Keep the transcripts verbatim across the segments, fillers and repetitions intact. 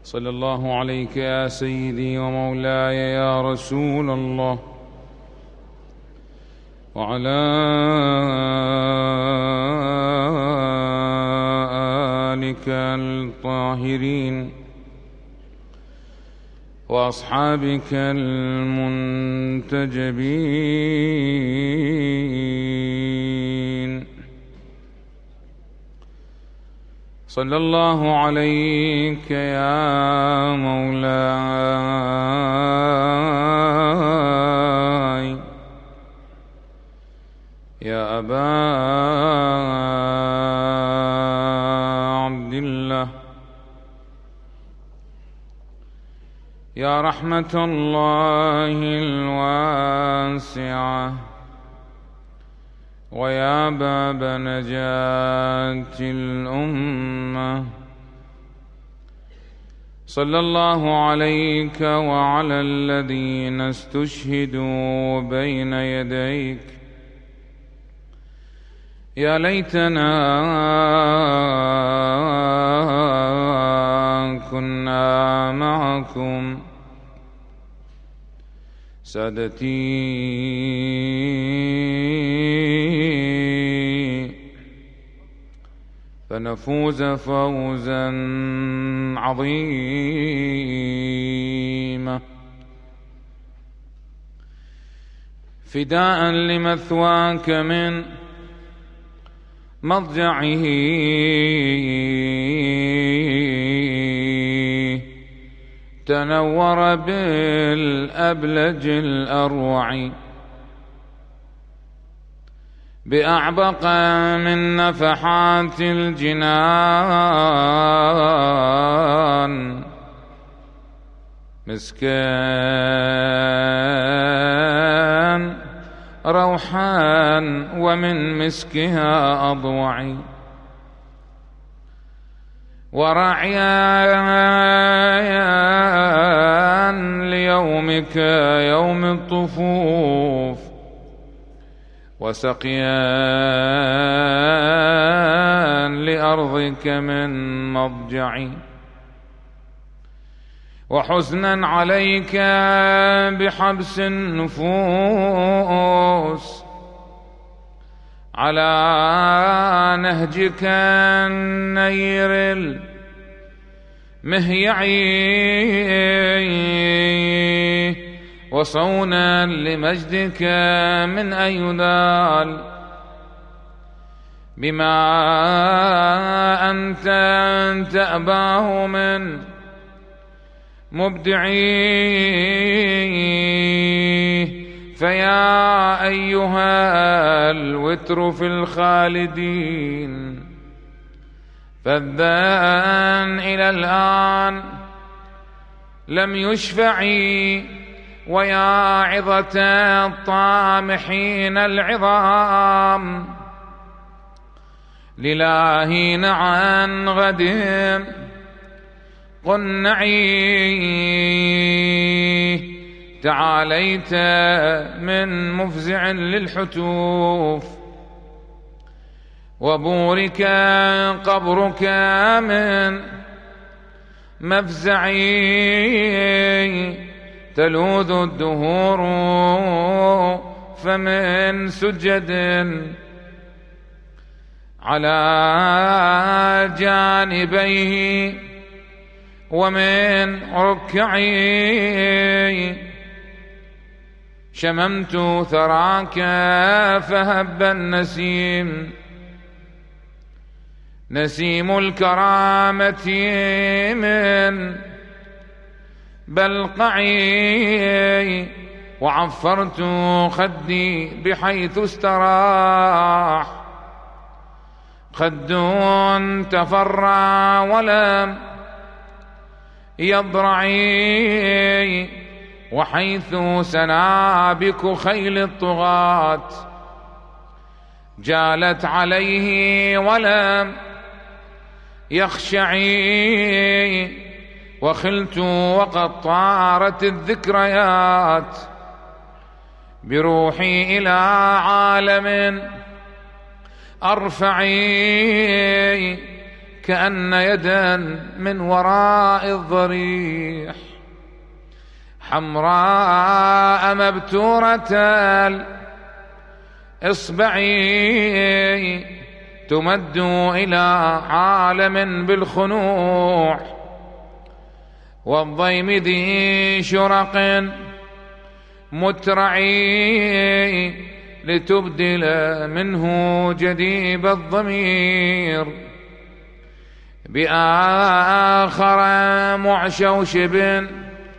صلى الله عليك يا سيدي ومولاي يا رسول الله، وعلى آلك الطاهرين وأصحابك المنتجبين. صلى الله عليك يا مولاي يا أبا عبد الله، يا رحمة الله الواسعة، ويا باب نجاة الأمة. صلى الله عليك وعلى الذين استشهدوا بين يديك. يا ليتنا كنا معكم سادتي، فنفوز فوزا عظيما. فداء لمثواك من مضجعه تنور بالأبلج الأروع، بأعبق من نفحات الجنان، مسكان روحان ومن مسكها أضوع، ورعيا ليومك يوم الطفوف، وسقيا لأرضك من مضجع، وحزنا عليك بحبس النفوس، على نهجك النير المهيعي، وصونا لمجدك من أن ينال بما أنت تأباه من مبدعي. فيا أيها الوتر في الخالدين، فالذان إلى الآن لم يشفعي، ويا عظة الطامحين العظام لله عن غدهم قنعي. تعاليت من مفزع للحتوف، وبورك قبرك من مفزعي، تلوذ الدهور فمن سجد على جانبيه ومن ركعي، شممت ثراك فهب النسيم، نسيم الكرامة من بلقعي، وعفرت خدي بحيث استراح، خد تفرع ولم يضرعي، وحيث سنابك خيل الطغاة جالت عليه ولم يخشعي، وخلت وقد طارت الذكريات بروحي إلى عالم أرفعي، كأن يدا من وراء الضريح حمراء مبتورة الإصبعي تمد إلى عالم بالخنوع والضيم ذي شرق مترعي لتبدل منه جديب الضمير بآخر معشوشب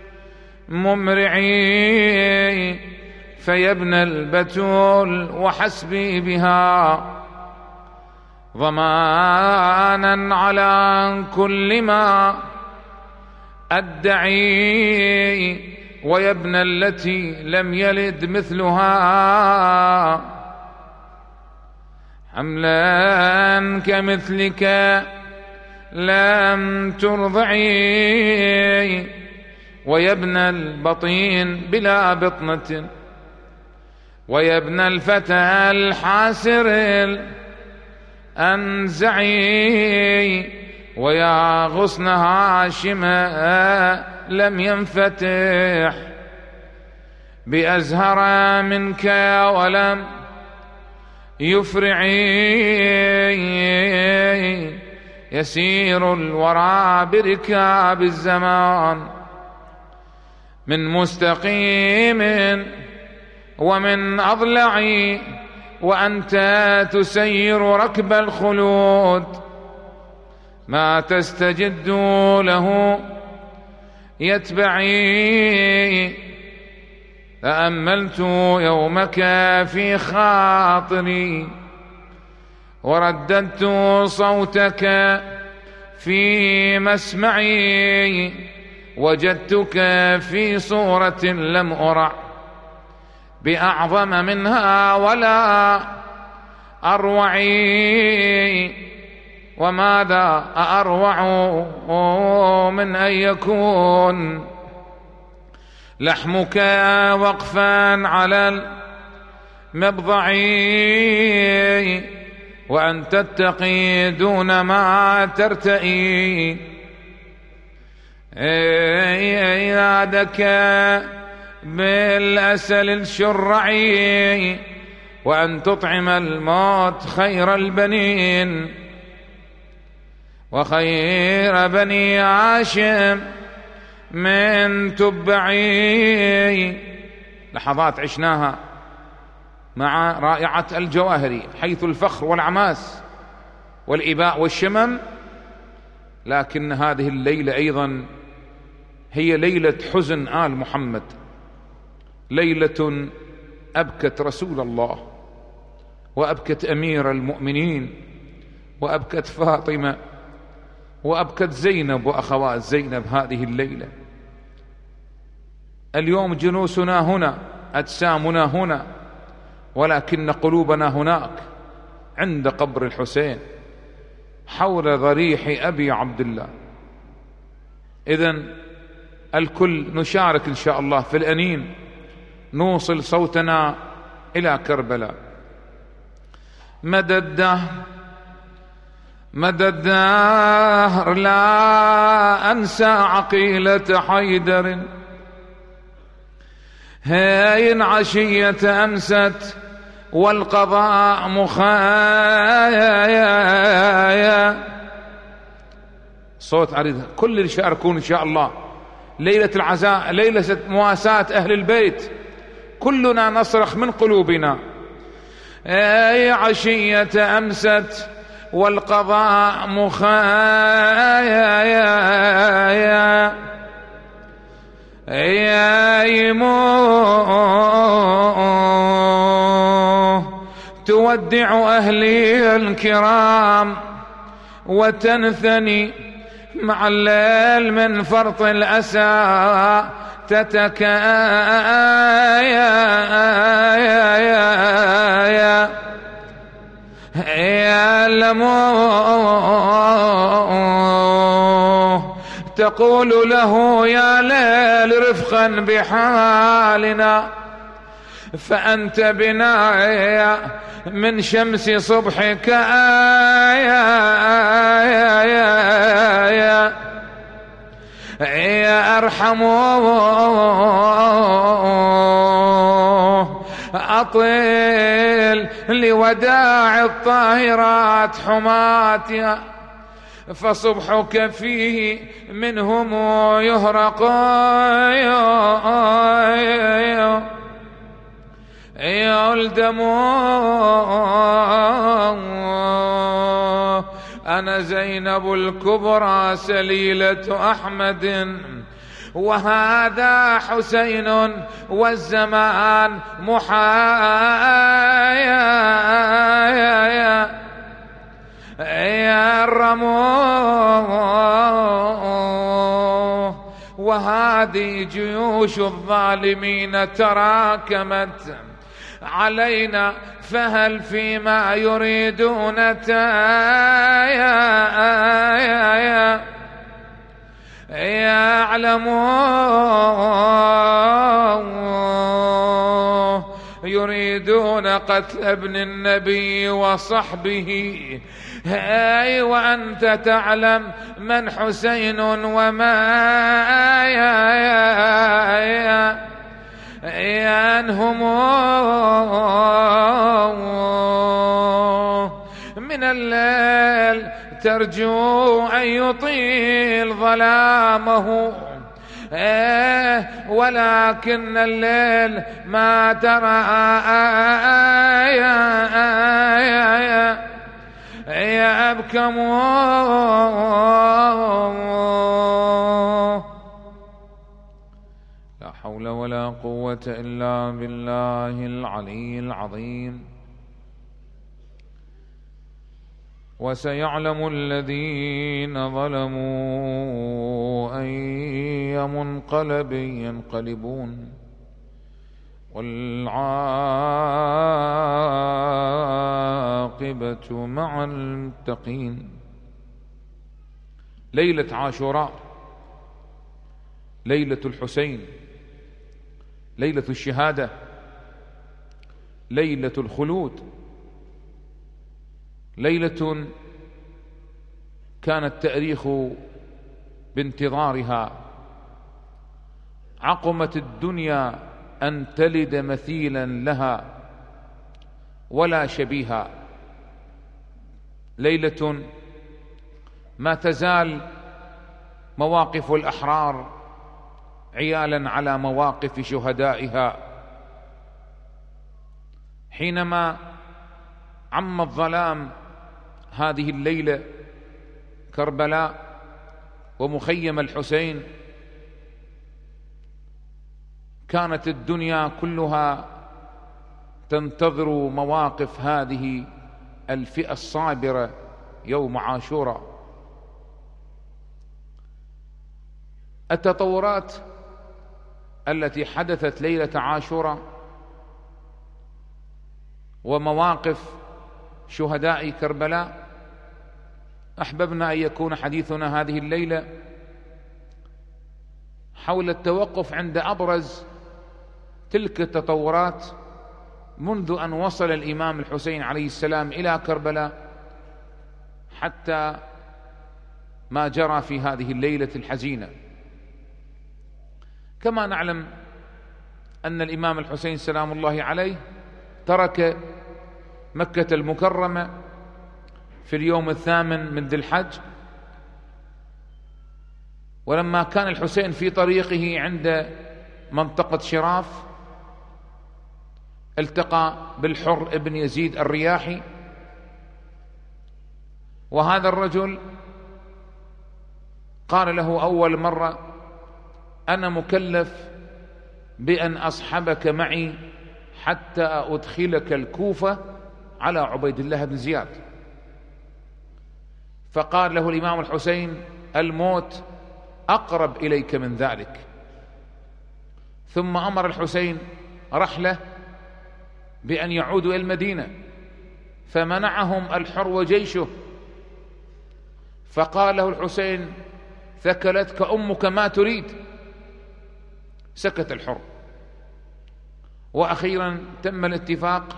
ممرعي فيبنى البتول وحسبي بها ضمانا على كل ما أدعي ويبنى التي لم يلد مثلها حملا كمثلك لم ترضعي ويبنى البطين بلا بطنة ويبنى الفتى الحاسر الأنزعي ويا غصن هاشم لم ينفتح بأزهر منك ولم يفرعي يسير الورى بركاب الزمان من مستقيم ومن أضلع وأنت تسير ركب الخلود ما تستجد له يتبعي تأملت يومك في خاطري ورددت صوتك في مسمعي وجدتك في صورة لم أرع بأعظم منها ولا أروعي وماذا أروع من أن يكون لحمك وقفا على المبضع وأن تتقي دون ما ترتئي يادك بالأسل الشرعي وأن تطعم الموت خير البنين وخير بني هاشم من تبعي. لحظات عشناها مع رائعة الجواهري حيث الفخر والعماس والإباء والشمم، لكن هذه الليلة أيضا هي ليلة حزن آل محمد، ليلة أبكت رسول الله وأبكت أمير المؤمنين وأبكت فاطمة وأبكت زينب وأخوات زينب. هذه الليلة اليوم جلوسنا هنا، أجسامنا هنا، ولكن قلوبنا هناك عند قبر الحسين حول ضريح أبي عبد الله. إذن الكل نشارك إن شاء الله في الأنين، نوصل صوتنا إلى كربلاء. مدى الدهر مدى الدهر لا أنسى عقيلة حيدر، هاين عشية أمست والقضاء مخايا. صوت عريض، كل اللي يشاركون إن شاء الله ليلة العزاء، ليلة مواساة أهل البيت، كلنا نصرخ من قلوبنا أي عشية أمست والقضاء مخايا يا يمو تودع أهلي الكرام وتنثني مع الليل من فرط الأسى تتكايا يا لمو تقول له يا ليل رفقا بحالنا فأنت بنا من شمس صبحك آية يا أرحم أطل لوداع الطاهرات حماتها، فصبحك فيه منهم يهرق يلدم. أنا زينب الكبرى سليلة أحمد، وهذا حسين والزمان محايا يا الرموه، وهذه جيوش الظالمين تراكمت علينا، فهل فيما يريدون تايا يعلمون يريدون قتل ابن النبي وصحبه، هاي وأنت تعلم من حسين وما يا يا يا ينهم من الليل ترجو أن يطيل ظلامه، إيه ولكن الليل ما ترى يا أبكم. لا حول ولا قوة إلا بالله العلي العظيم. وسيعلم الذين ظلموا أي منقلب ينقلبون، والعاقبة مع المتقين. ليلة عاشوراء، ليلة الحسين، ليلة الشهادة، ليلة الخلود، ليلة كان التاريخ بانتظارها. عقمت الدنيا أن تلد مثيلا لها ولا شبيها. ليلة ما تزال مواقف الأحرار عيالا على مواقف شهدائها. حينما عم الظلام هذه الليلة كربلاء ومخيم الحسين، كانت الدنيا كلها تنتظر مواقف هذه الفئة الصابرة يوم عاشوراء. التطورات التي حدثت ليلة عاشوراء ومواقف شهداء كربلاء، أحببنا أن يكون حديثنا هذه الليلة حول التوقف عند أبرز تلك التطورات منذ أن وصل الإمام الحسين عليه السلام إلى كربلاء حتى ما جرى في هذه الليلة الحزينة. كما نعلم أن الإمام الحسين سلام الله عليه ترك مكة المكرمة في اليوم الثامن من ذي الحج، ولما كان الحسين في طريقه عند منطقة شراف التقى بالحر ابن يزيد الرياحي، وهذا الرجل قال له أول مرة: أنا مكلف بأن أصحبك معي حتى أدخلك الكوفة على عبيد الله بن زياد. فقال له الإمام الحسين: الموت أقرب إليك من ذلك. ثم أمر الحسين رحلة بأن يعودوا إلى المدينة، فمنعهم الحر وجيشه، فقال له الحسين: ثكلتك أمك ما تريد. سكت الحر وأخيرا تم الاتفاق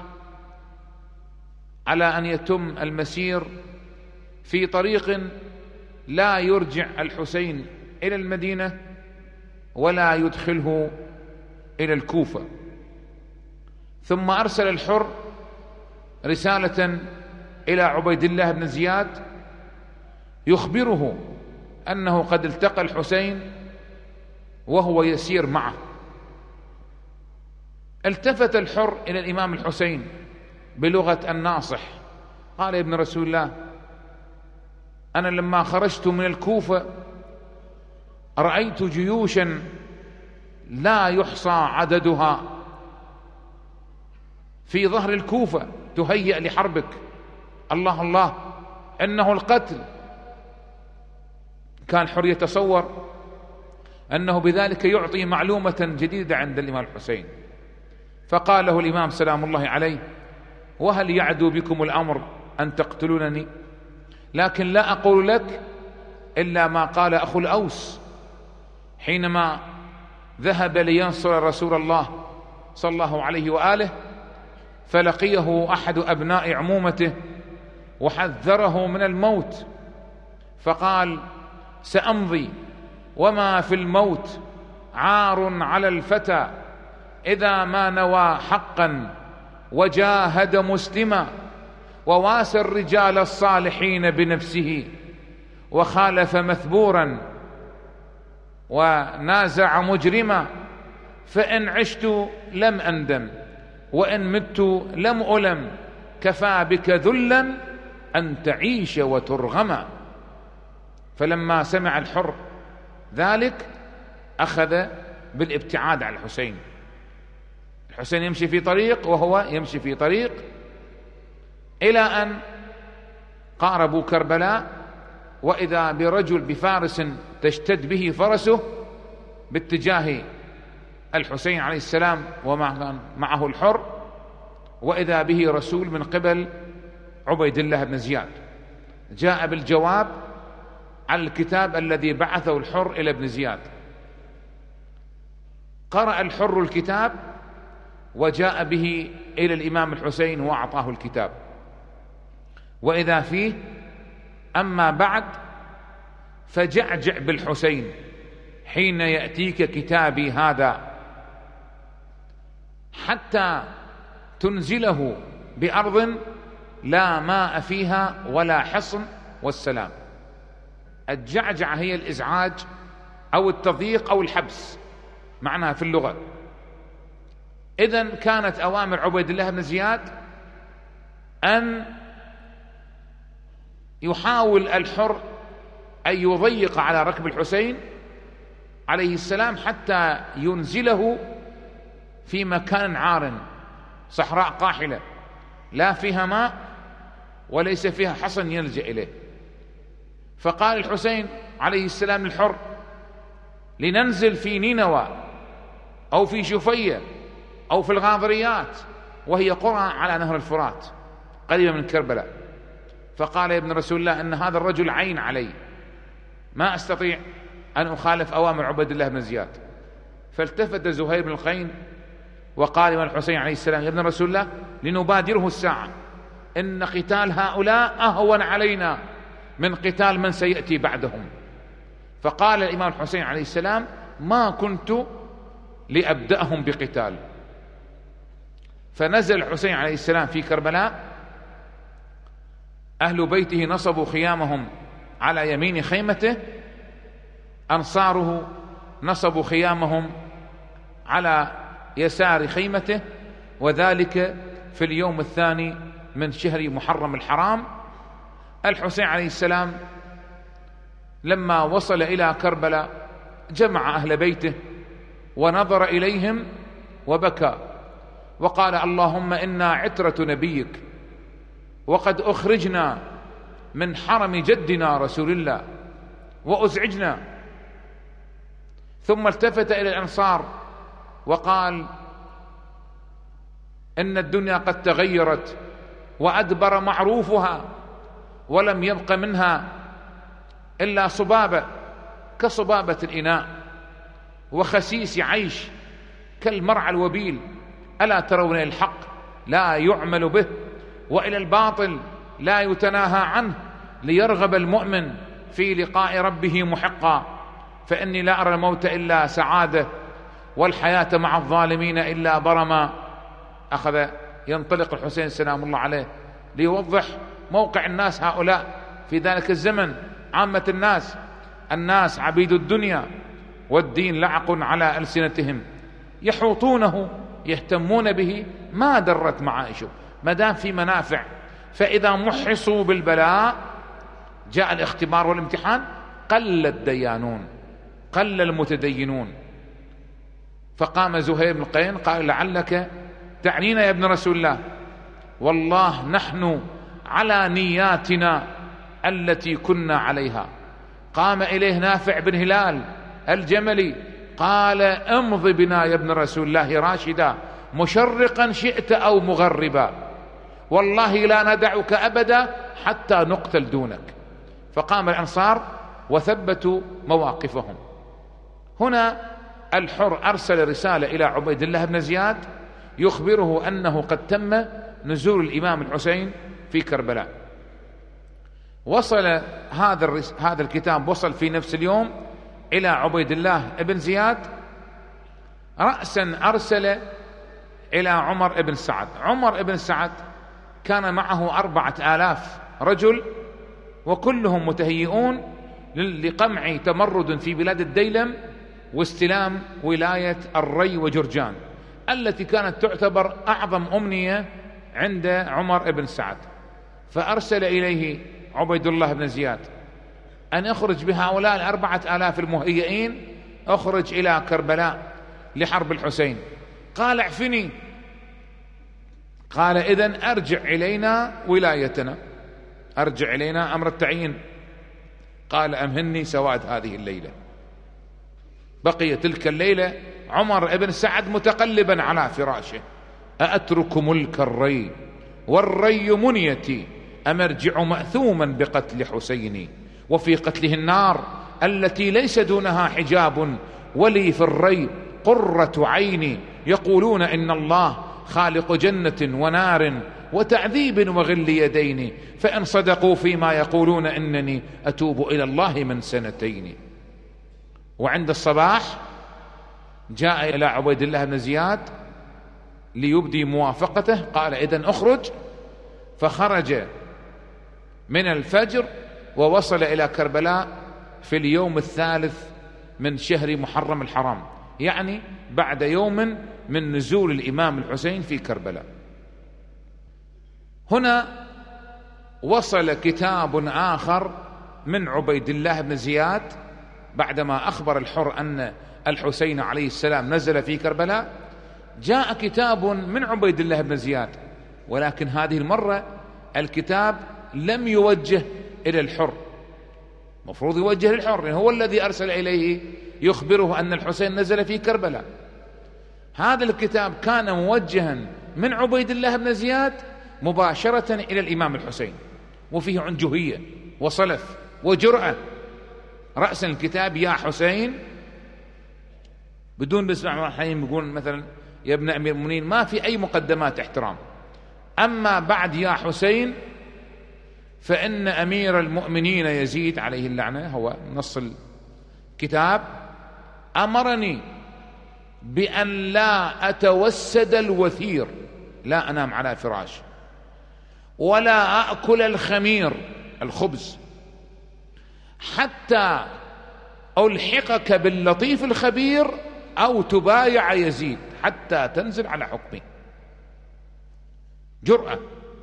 على أن يتم المسير في طريق لا يرجع الحسين إلى المدينة ولا يدخله إلى الكوفة. ثم أرسل الحر رسالة إلى عبيد الله بن زياد يخبره أنه قد التقى الحسين وهو يسير معه. التفت الحر إلى الإمام الحسين بلغة الناصح، قال: يا ابن رسول الله، أنا لما خرجت من الكوفة رأيت جيوشا لا يحصى عددها في ظهر الكوفة تهيأ لحربك. الله الله، إنه القتل. كان حر يتصور أنه بذلك يعطي معلومة جديدة عند الإمام الحسين، فقال له الإمام سلام الله عليه: وهل يعدو بكم الأمر أن تقتلونني؟ لكن لا أقول لك إلا ما قال أخو الأوس حينما ذهب لينصر رسول الله صلى الله عليه وآله، فلقيه أحد أبناء عمومته وحذره من الموت، فقال: سأمضي وما في الموت عار على الفتى إذا ما نوى حقا وجاهد مسلما، وواسى الرجال الصالحين بنفسه وخالف مثبورا ونازع مجرما، فإن عشت لم أندم وإن مت لم ألم، كفى بك ذلا أن تعيش وترغما. فلما سمع الحر ذلك أخذ بالابتعاد عن الحسين. الحسين يمشي في طريق وهو يمشي في طريق، إلى أن قاربوا كربلاء، وإذا برجل بفارس تشتد به فرسه باتجاه الحسين عليه السلام ومعه الحر، وإذا به رسول من قبل عبيد الله بن زياد جاء بالجواب على الكتاب الذي بعثه الحر إلى ابن زياد. قرأ الحر الكتاب وجاء به إلى الإمام الحسين وأعطاه الكتاب، وإذا فيه: أما بعد فجعجع بالحسين حين يأتيك كتابي هذا حتى تنزله بأرض لا ماء فيها ولا حصن والسلام. الجعجع هي الإزعاج أو التضييق أو الحبس معناها في اللغة. إذن كانت أوامر عبيد الله بن زياد أن يحاول الحر أن يضيق على ركب الحسين عليه السلام حتى ينزله في مكان عار، صحراء قاحلة لا فيها ماء وليس فيها حصن يلجأ إليه. فقال الحسين عليه السلام للحر: لننزل في نينوى أو في شفية أو في الغاضريات، وهي قرى على نهر الفرات قريبة من كربلاء. فقال: يا ابن رسول الله، إن هذا الرجل عين علي، ما أستطيع أن أخالف أوامر عبيد الله بن زياد. فالتفت زهير بن القين وقال من الحسين عليه السلام: يا ابن رسول الله، لنبادره الساعة، إن قتال هؤلاء أهون علينا من قتال من سيأتي بعدهم. فقال الإمام الحسين عليه السلام: ما كنت لأبدأهم بقتال. فنزل الحسين عليه السلام في كربلاء، أهل بيته نصبوا خيامهم على يمين خيمته، أنصاره نصبوا خيامهم على يسار خيمته، وذلك في اليوم الثاني من شهر محرم الحرام. الحسين عليه السلام لما وصل إلى كربلاء جمع أهل بيته ونظر إليهم وبكى وقال: اللهم إنا عترة نبيك، وقد أخرجنا من حرم جدنا رسول الله وأزعجنا. ثم التفت إلى الأنصار وقال: إن الدنيا قد تغيرت وأدبر معروفها، ولم يبق منها إلا صبابة كصبابة الإناء، وخسيس عيش كالمرعى الوبيل، ألا ترون إلى الحق لا يعمل به وإلى الباطل لا يتناهى عنه ليرغب المؤمن في لقاء ربه محقا؟ فإني لا أرى الموت إلا سعادة والحياة مع الظالمين إلا برما. أخذ ينطلق الحسين سلام الله عليه ليوضح موقع الناس هؤلاء في ذلك الزمن. عامة الناس الناس عبيد الدنيا والدين لعق على ألسنتهم، يحوطونه يهتمون به ما درت معايشه ما دام في منافع. فإذا محصوا بالبلاء جاء الاختبار والامتحان قل الديانون قل المتدينون. فقام زهير بن القين قال لعلك تعنينا يا ابن رسول الله؟ والله نحن على نياتنا التي كنا عليها. قام إليه نافع بن هلال الجملي قال امض بنا يا ابن رسول الله راشدا مشرقا شئت أو مغربا، والله لا ندعك أبدا حتى نقتل دونك. فقام الأنصار وثبتوا مواقفهم. هنا الحر أرسل رسالة إلى عبيد الله بن زياد يخبره أنه قد تم نزول الإمام الحسين في كربلاء. وصل هذا هذا الكتاب وصل في نفس اليوم إلى عبيد الله بن زياد. رأسا أرسل إلى عمر بن سعد. عمر بن سعد كان معه أربعة آلاف رجل وكلهم متهيئون لقمع تمرد في بلاد الديلم واستلام ولاية الري وجرجان التي كانت تعتبر أعظم أمنية عند عمر بن سعد. فأرسل إليه عبيد الله بن زياد أن يخرج بهؤلاء الأربعة آلاف المهيئين، أخرج إلى كربلاء لحرب الحسين. قال اعفني. قال إذن أرجع إلينا ولايتنا، أرجع إلينا أمر التعيين. قال أمهني سواد هذه الليلة. بقي تلك الليلة عمر بن سعد متقلبا على فراشه، أأترك ملك الري والري منيتي أم أرجع مأثوما بقتل حسيني وفي قتله النار التي ليس دونها حجاب ولي في الري قرة عيني يقولون إن الله خالق جنة ونار وتعذيب وغل يدين فإن صدقوا فيما يقولون إنني أتوب إلى الله من سنتين. وعند الصباح جاء إلى عبيد الله بن زياد ليبدي موافقته. قال إذن أخرج. فخرج من الفجر ووصل إلى كربلاء في اليوم الثالث من شهر محرم الحرام، يعني بعد يوم من نزول الإمام الحسين في كربلاء. هنا وصل كتاب آخر من عبيد الله بن زياد بعدما أخبر الحر أن الحسين عليه السلام نزل في كربلاء. جاء كتاب من عبيد الله بن زياد، ولكن هذه المرة الكتاب لم يوجه إلى الحر، مفروض يوجه للحر، هو الذي أرسل إليه يخبره أن الحسين نزل في كربلاء. هذا الكتاب كان موجها من عبيد الله بن زياد مباشرة إلى الإمام الحسين، وفيه عنجهية وصلف وجرأة. رأس الكتاب يا حسين، بدون بسم الله الرحمن الرحيم يقول مثلا يا ابن أمير المؤمنين، ما في أي مقدمات احترام. أما بعد يا حسين فإن أمير المؤمنين يزيد عليه اللعنة، هو نص الكتاب، أمرني بأن لا أتوسد الوثير، لا أنام على فراش، ولا أأكل الخمير الخبز، حتى ألحقك باللطيف الخبير أو تبايع يزيد حتى تنزل على حكمي. جرأة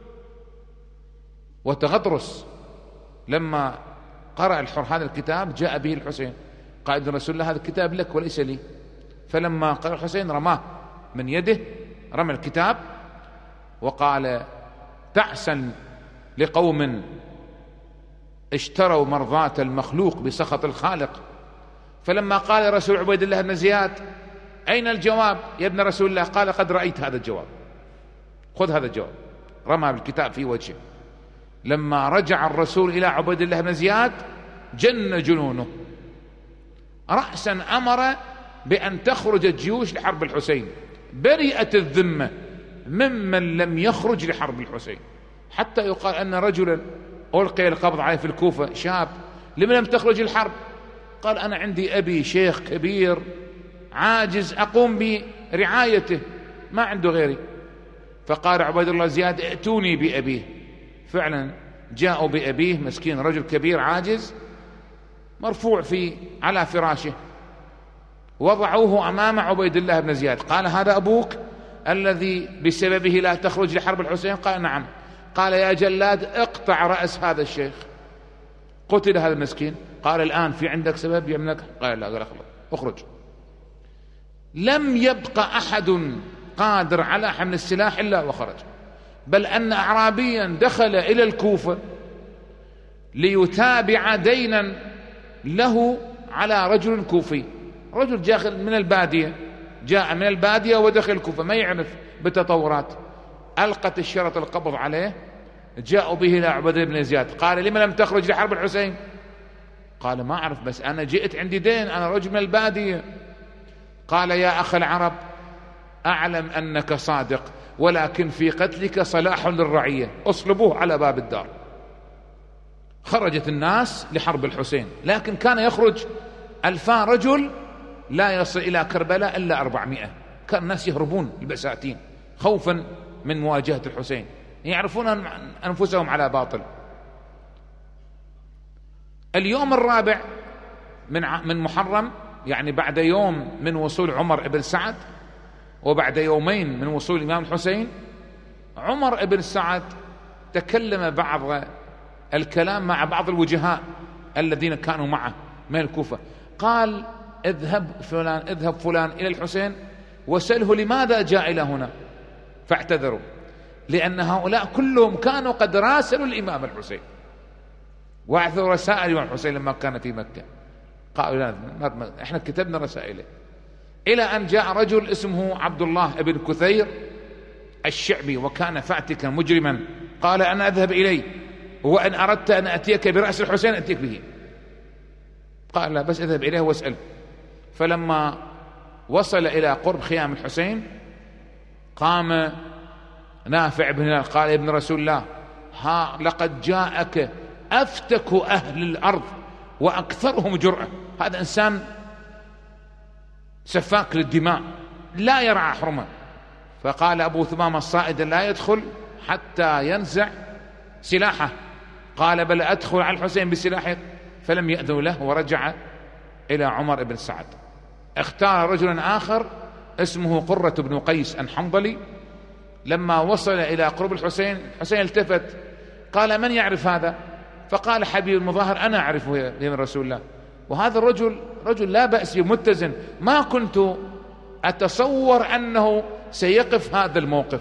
وتغطرس. لما قرأ الحر هذا الكتاب جاء به الحسين، قال ابن رسول الله هذا الكتاب لك وليس لي. فلما قرأ الحسين رماه من يده، رمى الكتاب وقال تعسا لقوم اشتروا مرضاة المخلوق بسخط الخالق. فلما قال رسول عبيد الله بن زياد أين الجواب يا ابن رسول الله؟ قال قد رأيت هذا الجواب، خذ هذا الجواب. رمى بالكتاب في وجهه. لما رجع الرسول إلى عبيد الله بن زياد جن جنونه. رأسا أمر بأن تخرج الجيوش لحرب الحسين برئت الذمة ممن لم يخرج لحرب الحسين. حتى يقال أن رجلا ألقي القبض عليه في الكوفة شاب، لمن لم تخرج الحرب؟ قال أنا عندي أبي شيخ كبير عاجز أقوم برعايته، ما عنده غيري. فقال عبيد الله زياد ائتوني بأبيه. فعلا جاءوا بأبيه، مسكين رجل كبير عاجز مرفوع في على فراشه، وضعوه أمام عبيد الله بن زياد. قال هذا أبوك الذي بسببه لا تخرج لحرب الحسين؟ قال نعم. قال يا جلاد اقطع رأس هذا الشيخ. قتل هذا المسكين. قال الآن في عندك سبب يمنعك؟ قال لا. قال خلاص اخرج. لم يبقى أحد قادر على حمل السلاح إلا وخرج. بل أن أعرابيا دخل إلى الكوفة ليتابع دينا له على رجل كوفي، رجل جاء من البادية، جاء من البادية ودخل الكوفة ما يعرف بالتطورات. ألقت الشرط القبض عليه، جاءوا به إلى عبيد بن زياد. قال لما لم تخرج لحرب الحسين؟ قال ما أعرف، بس أنا جئت عندي دين، أنا رجل من البادية. قال يا أخ العرب أعلم أنك صادق، ولكن في قتلك صلاح للرعية، اصلبوه على باب الدار. خرجت الناس لحرب الحسين، لكن كان يخرج ألفان رجل، لا يصل إلى كربلاء إلا أربعمائة. كان الناس يهربون البساتين خوفا من مواجهة الحسين، يعرفون أنفسهم على باطل. اليوم الرابع من من محرم، يعني بعد يوم من وصول عمر بن سعد وبعد يومين من وصول الإمام الحسين، عمر بن سعد تكلم بعض الكلام مع بعض الوجهاء الذين كانوا معه من الكوفة. قال اذهب فلان اذهب فلان إلى الحسين وسأله لماذا جاء إلى هنا، فاعتذروا، لأن هؤلاء كلهم كانوا قد راسلوا الإمام الحسين وأعثروا رسائل الإمام الحسين لما كان في مكة. قالوا لا احنا كتبنا رسائله، إلى أن جاء رجل اسمه عبد الله بن كثير الشعبي، وكان فاتكا مجرما. قال أنا أذهب إليه، وإن أردت أن أتيك برأس الحسين أتيك به. قال لا، بس اذهب إليه واسأل. فلما وصل إلى قرب خيام الحسين قام نافع بن هلال قال يا ابن رسول الله، ها لقد جاءك أفتك أهل الأرض وأكثرهم جرأة، هذا إنسان سفاك للدماء لا يرعى حرمة. فقال أبو ثمامة الصائد لا يدخل حتى ينزع سلاحه. قال بل أدخل على الحسين بسلاحه، فلم يأذن له ورجع إلى عمر بن سعد. اختار رجلا آخر اسمه قرة بن قيس الحنظلي. لما وصل إلى قرب الحسين، الحسين التفت قال من يعرف هذا؟ فقال حبيب المظاهر أنا أعرفه يا من رسول الله. وهذا الرجل رجل لا بأس متزن، ما كنت أتصور أنه سيقف هذا الموقف.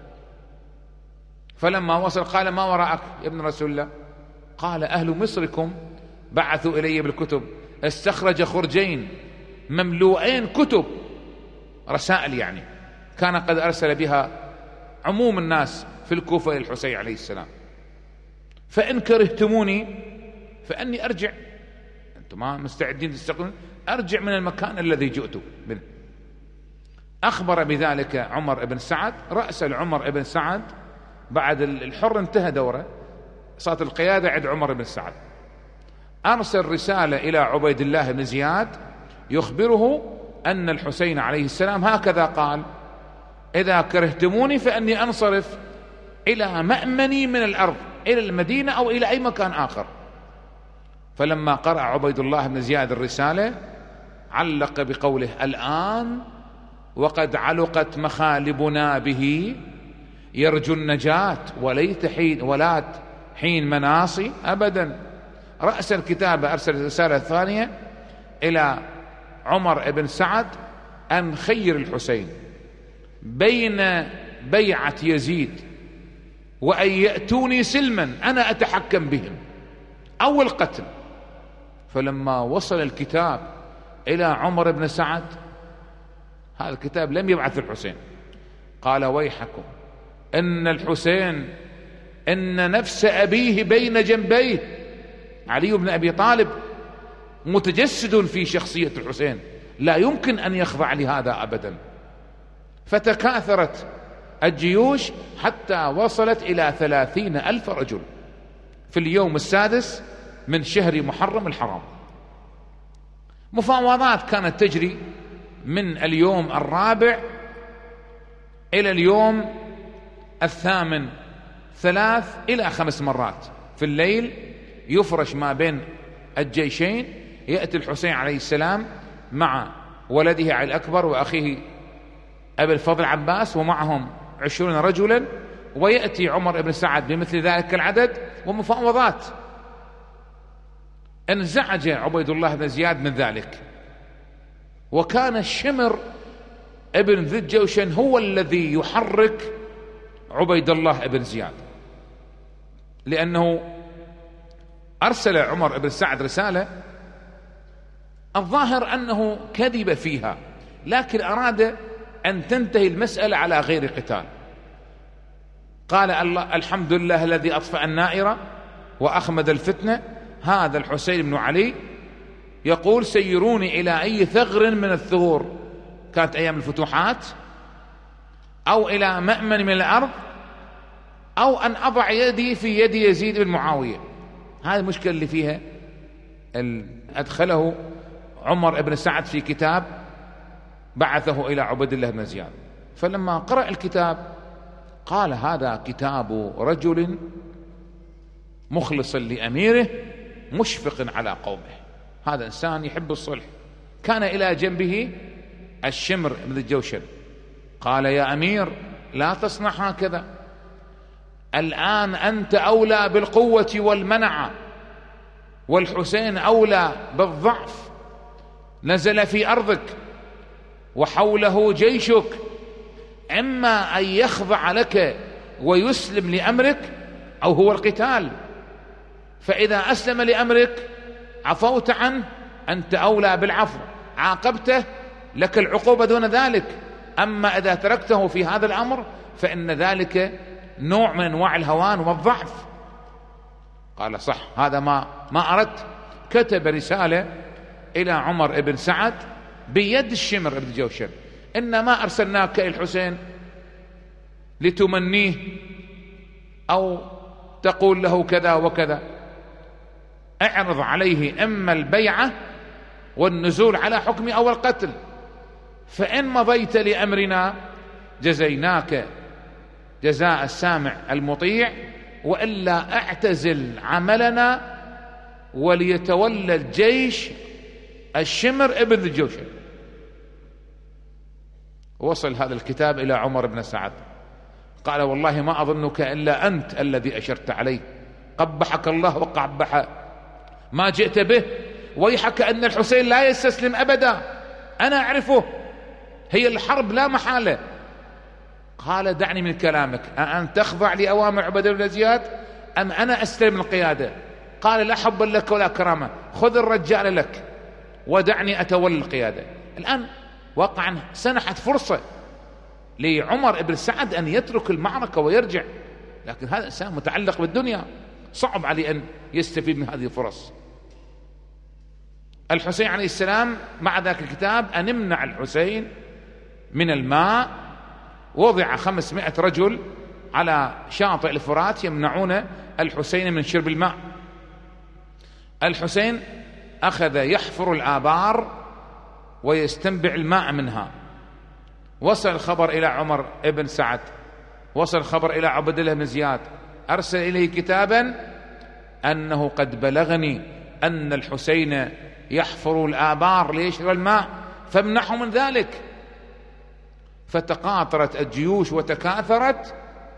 فلما وصل قال ما وراءك يا ابن رسول الله؟ قال أهل مصركم بعثوا إلي بالكتب، استخرج خرجين مملوئين كتب، رسائل يعني كان قد أرسل بها عموم الناس في الكوفة إلى الحسين عليه السلام، فإن كرهتموني فأني أرجع، أنتم ما مستعدين تستقبلون، أرجع من المكان الذي جئت منه. أخبر بذلك عمر بن سعد، رأسل عمر بن سعد بعد الحر انتهى دوره، صارت القيادة عند عمر بن سعد. أرسل رسالة إلى عبيد الله بن زياد يخبره أن الحسين عليه السلام هكذا قال: إذا كرهتموني فأني أنصرف إلى مأمني من الأرض، إلى المدينة أو إلى أي مكان آخر. فلما قرأ عبيد الله بن زياد الرسالة علق بقوله: الآن وقد علقت مخالبنا به يرجو النجاة وليت حين ولات حين مناصي أبدا. رأس الكتابة أرسل رسالة ثانية إلى عمر بن سعد أن خير الحسين بين بيعة يزيد وأن يأتوني سلما أنا أتحكم بهم أو القتل. فلما وصل الكتاب إلى عمر بن سعد، هذا الكتاب لم يبعث الحسين، قال: ويحكم إن الحسين إن نفس أبيه بين جنبيه، علي بن أبي طالب متجسد في شخصية الحسين، لا يمكن أن يخضع لهذا أبدا. فتكاثرت الجيوش حتى وصلت إلى ثلاثين ألف رجل في اليوم السادس من شهر محرم الحرام. مفاوضات كانت تجري من اليوم الرابع إلى اليوم الثامن، ثلاث إلى خمس مرات في الليل يفرش ما بين الجيشين. يأتي الحسين عليه السلام مع ولده علي الأكبر وأخيه أبي الفضل عباس ومعهم عشرون رجلا، ويأتي عمر بن سعد بمثل ذلك العدد، ومفاوضات. انزعج عبيد الله بن زياد من ذلك، وكان الشمر ابن ذي الجوشن هو الذي يحرك عبيد الله بن زياد، لأنه أرسل عمر بن سعد رسالة الظاهر أنه كذب فيها، لكن أراد أن تنتهي المسألة على غير قتال. قال الله الحمد لله الذي أطفأ النائرة وأخمد الفتنة. هذا الحسين بن علي يقول سيروني إلى أي ثغر من الثغور، كانت أيام الفتوحات، أو إلى مأمن من الأرض، أو أن أضع يدي في يد يزيد بن معاوية. هذه المشكلة اللي فيها أدخله عمر بن سعد في كتاب بعثه إلى عبد الله بن زياد. فلما قرأ الكتاب قال هذا كتاب رجل مخلص لأميره مشفق على قومه، هذا إنسان يحب الصلح. كان إلى جنبه الشمر بن الجوشن. قال يا أمير لا تصنع هكذا، الآن أنت أولى بالقوة والمنعة، والحسين أولى بالضعف، نزل في أرضك وحوله جيشك، إما أن يخضع لك ويسلم لأمرك أو هو القتال. فإذا أسلم لأمرك عفوت عنه أنت أولى بالعفو، عاقبته لك العقوبة دون ذلك. أما إذا تركته في هذا الأمر فإن ذلك نوع من أنواع الهوان والضعف. قال صح، هذا ما ما أردت. كتب رسالة إلى عمر بن سعد بيد الشمر بن جوشن: إنما أرسلناك إلى الحسين لتمنيه أو تقول له كذا وكذا، اعرض عليه إما البيعة والنزول على حكمي أو القتل، فإن مضيت لأمرنا جزيناك جزاء السامع المطيع، وإلا اعتزل عملنا وليتولى الجيش الشمر ابن الجوشن. وصل هذا الكتاب إلى عمر بن سعد، قال والله ما أظنك إلا أنت الذي أشرت عليه، قبحك الله وقبح ما جئت به، ويحك أن الحسين لا يستسلم أبدا، أنا أعرفه، هي الحرب لا محالة. قال دعني من كلامك، أن تخضع لأوامر عبد بن زياد أم أنا أستلم القيادة؟ قال لا حبا لك ولا كرامة، خذ الرجال لك ودعني أتولى القيادة. الآن واقعا سنحت فرصة لعمر بن سعد أن يترك المعركة ويرجع، لكن هذا إنسان متعلق بالدنيا، صعب عليه أن يستفيد من هذه الفرص. الحسين عليه السلام مع ذاك الكتاب أن يمنع الحسين من الماء، وضع خمسمائة رجل على شاطئ الفرات يمنعون الحسين من شرب الماء. الحسين أخذ يحفر الآبار ويستنبع الماء منها. وصل الخبر إلى عمر بن سعد، وصل الخبر إلى عبد الله بن زياد، أرسل إليه كتابا أنه قد بلغني أن الحسين يحفر الآبار ليشرب الماء فامنحه من ذلك. فتقاطرت الجيوش وتكاثرت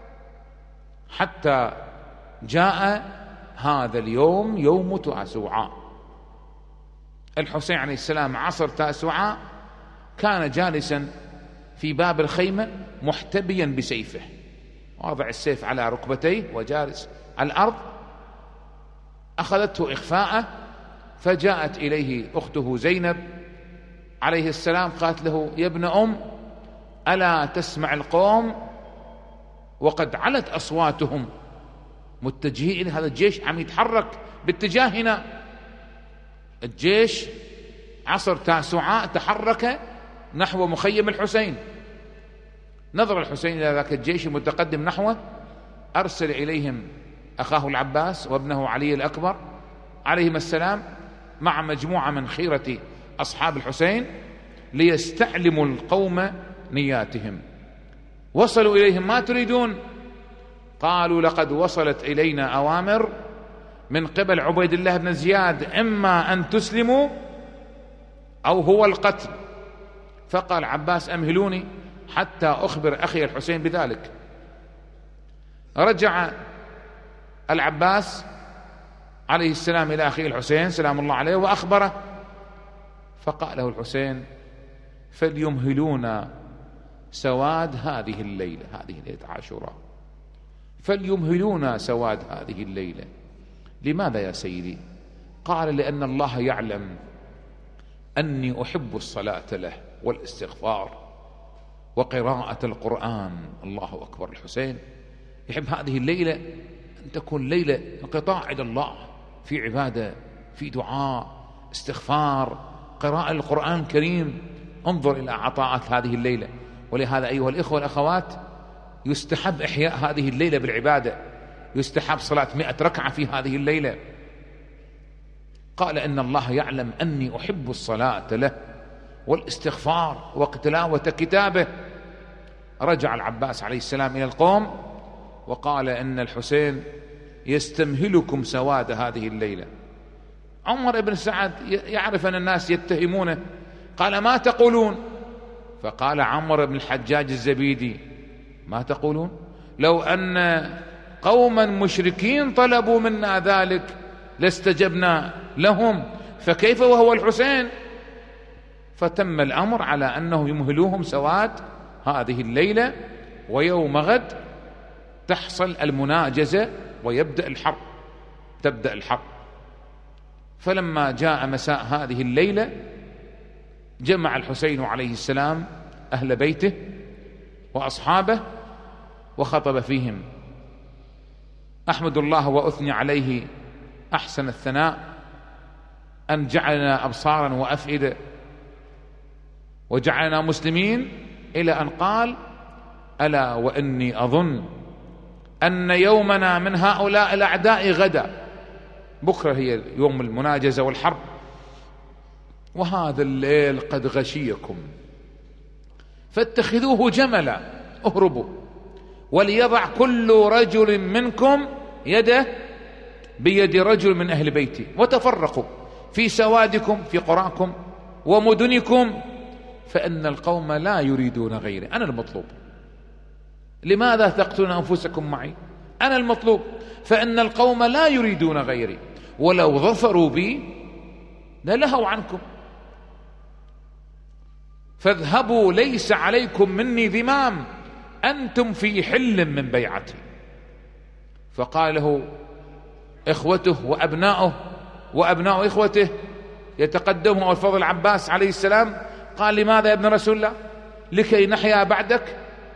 حتى جاء هذا اليوم يوم تاسوعاء. الحسين عليه السلام عصر تاسوعاء كان جالسا في باب الخيمة محتبيا بسيفه، واضع السيف على ركبتيه وجالس على الأرض. أخذته إخفاءه، فجاءت إليه أخته زينب عليه السلام قالت له يا ابن أم ألا تسمع القوم وقد علت أصواتهم متجهين، هذا الجيش عم يتحرك باتجاهنا. الجيش عصر تاسوعاء تحرك نحو مخيم الحسين. نظر الحسين إلى ذاك الجيش المتقدم نحوه، أرسل إليهم أخاه العباس وابنه علي الأكبر عليهما السلام مع مجموعة من خيرة أصحاب الحسين ليستعلموا القوم نياتهم. وصلوا إليهم: ما تريدون؟ قالوا: لقد وصلت إلينا أوامر من قبل عبيد الله بن زياد، إما أن تسلموا أو هو القتل. فقال عباس: أمهلوني حتى أخبر أخي الحسين بذلك. رجع العباس عليه السلام إلى أخيه الحسين سلام الله عليه وأخبره، فقال له الحسين: فليمهلونا سواد هذه الليلة، هذه ليلة عاشوراء، فليمهلونا سواد هذه الليلة. لماذا يا سيدي؟ قال: لأن الله يعلم أني أحب الصلاة له والاستغفار وقراءة القرآن. الله أكبر. الحسين يحب هذه الليلة أن تكون ليلة انقطاع إلى الله، في عبادة، في دعاء، استغفار، قراءة القرآن الكريم. انظر إلى عطاءات هذه الليلة. ولهذا أيها الإخوة والأخوات يستحب إحياء هذه الليلة بالعبادة، يستحب صلاة مئة ركعة في هذه الليلة. قال: إن الله يعلم أني أحب الصلاة له والاستغفار وتلاوة كتابه. رجع العباس عليه السلام إلى القوم وقال: إن الحسين يستمهلكم سواد هذه الليلة. عمر بن سعد يعرف أن الناس يتهمونه، قال: ما تقولون؟ فقال عمر بن الحجاج الزبيدي: ما تقولون؟ لو أن قوما مشركين طلبوا منا ذلك لاستجبنا لهم، فكيف وهو الحسين؟ فتم الأمر على أنه يمهلوهم سواد هذه الليلة، ويوم غد تحصل المناجزة ويبدأ الحرب، تبدأ الحرب. فلما جاء مساء هذه الليلة جمع الحسين عليه السلام أهل بيته وأصحابه وخطب فيهم: أحمد الله وأثني عليه أحسن الثناء أن جعلنا أبصارا وأفئدة وجعلنا مسلمين، إلى أن قال: ألا وإني أظن أن يومنا من هؤلاء الأعداء غدا، بكرة هي يوم المناجزة والحرب، وهذا الليل قد غشيكم، فاتخذوه جملا، اهربوا، وليضع كل رجل منكم يده بيد رجل من أهل بيتي، وتفرقوا في سوادكم في قراكم ومدنكم، فإن القوم لا يريدون غيري. أنا المطلوب، لماذا تقتلون أنفسكم معي؟ أنا المطلوب، فإن القوم لا يريدون غيري، ولو ظفروا بي للهوا عنكم، فاذهبوا ليس عليكم مني ذمام، أنتم في حل من بيعتي. فقال له إخوته وأبناؤه وأبناء إخوته يتقدمه الفضل العباس عليه السلام، قال: لماذا يا ابن رسول الله؟ لكي نحيا بعدك؟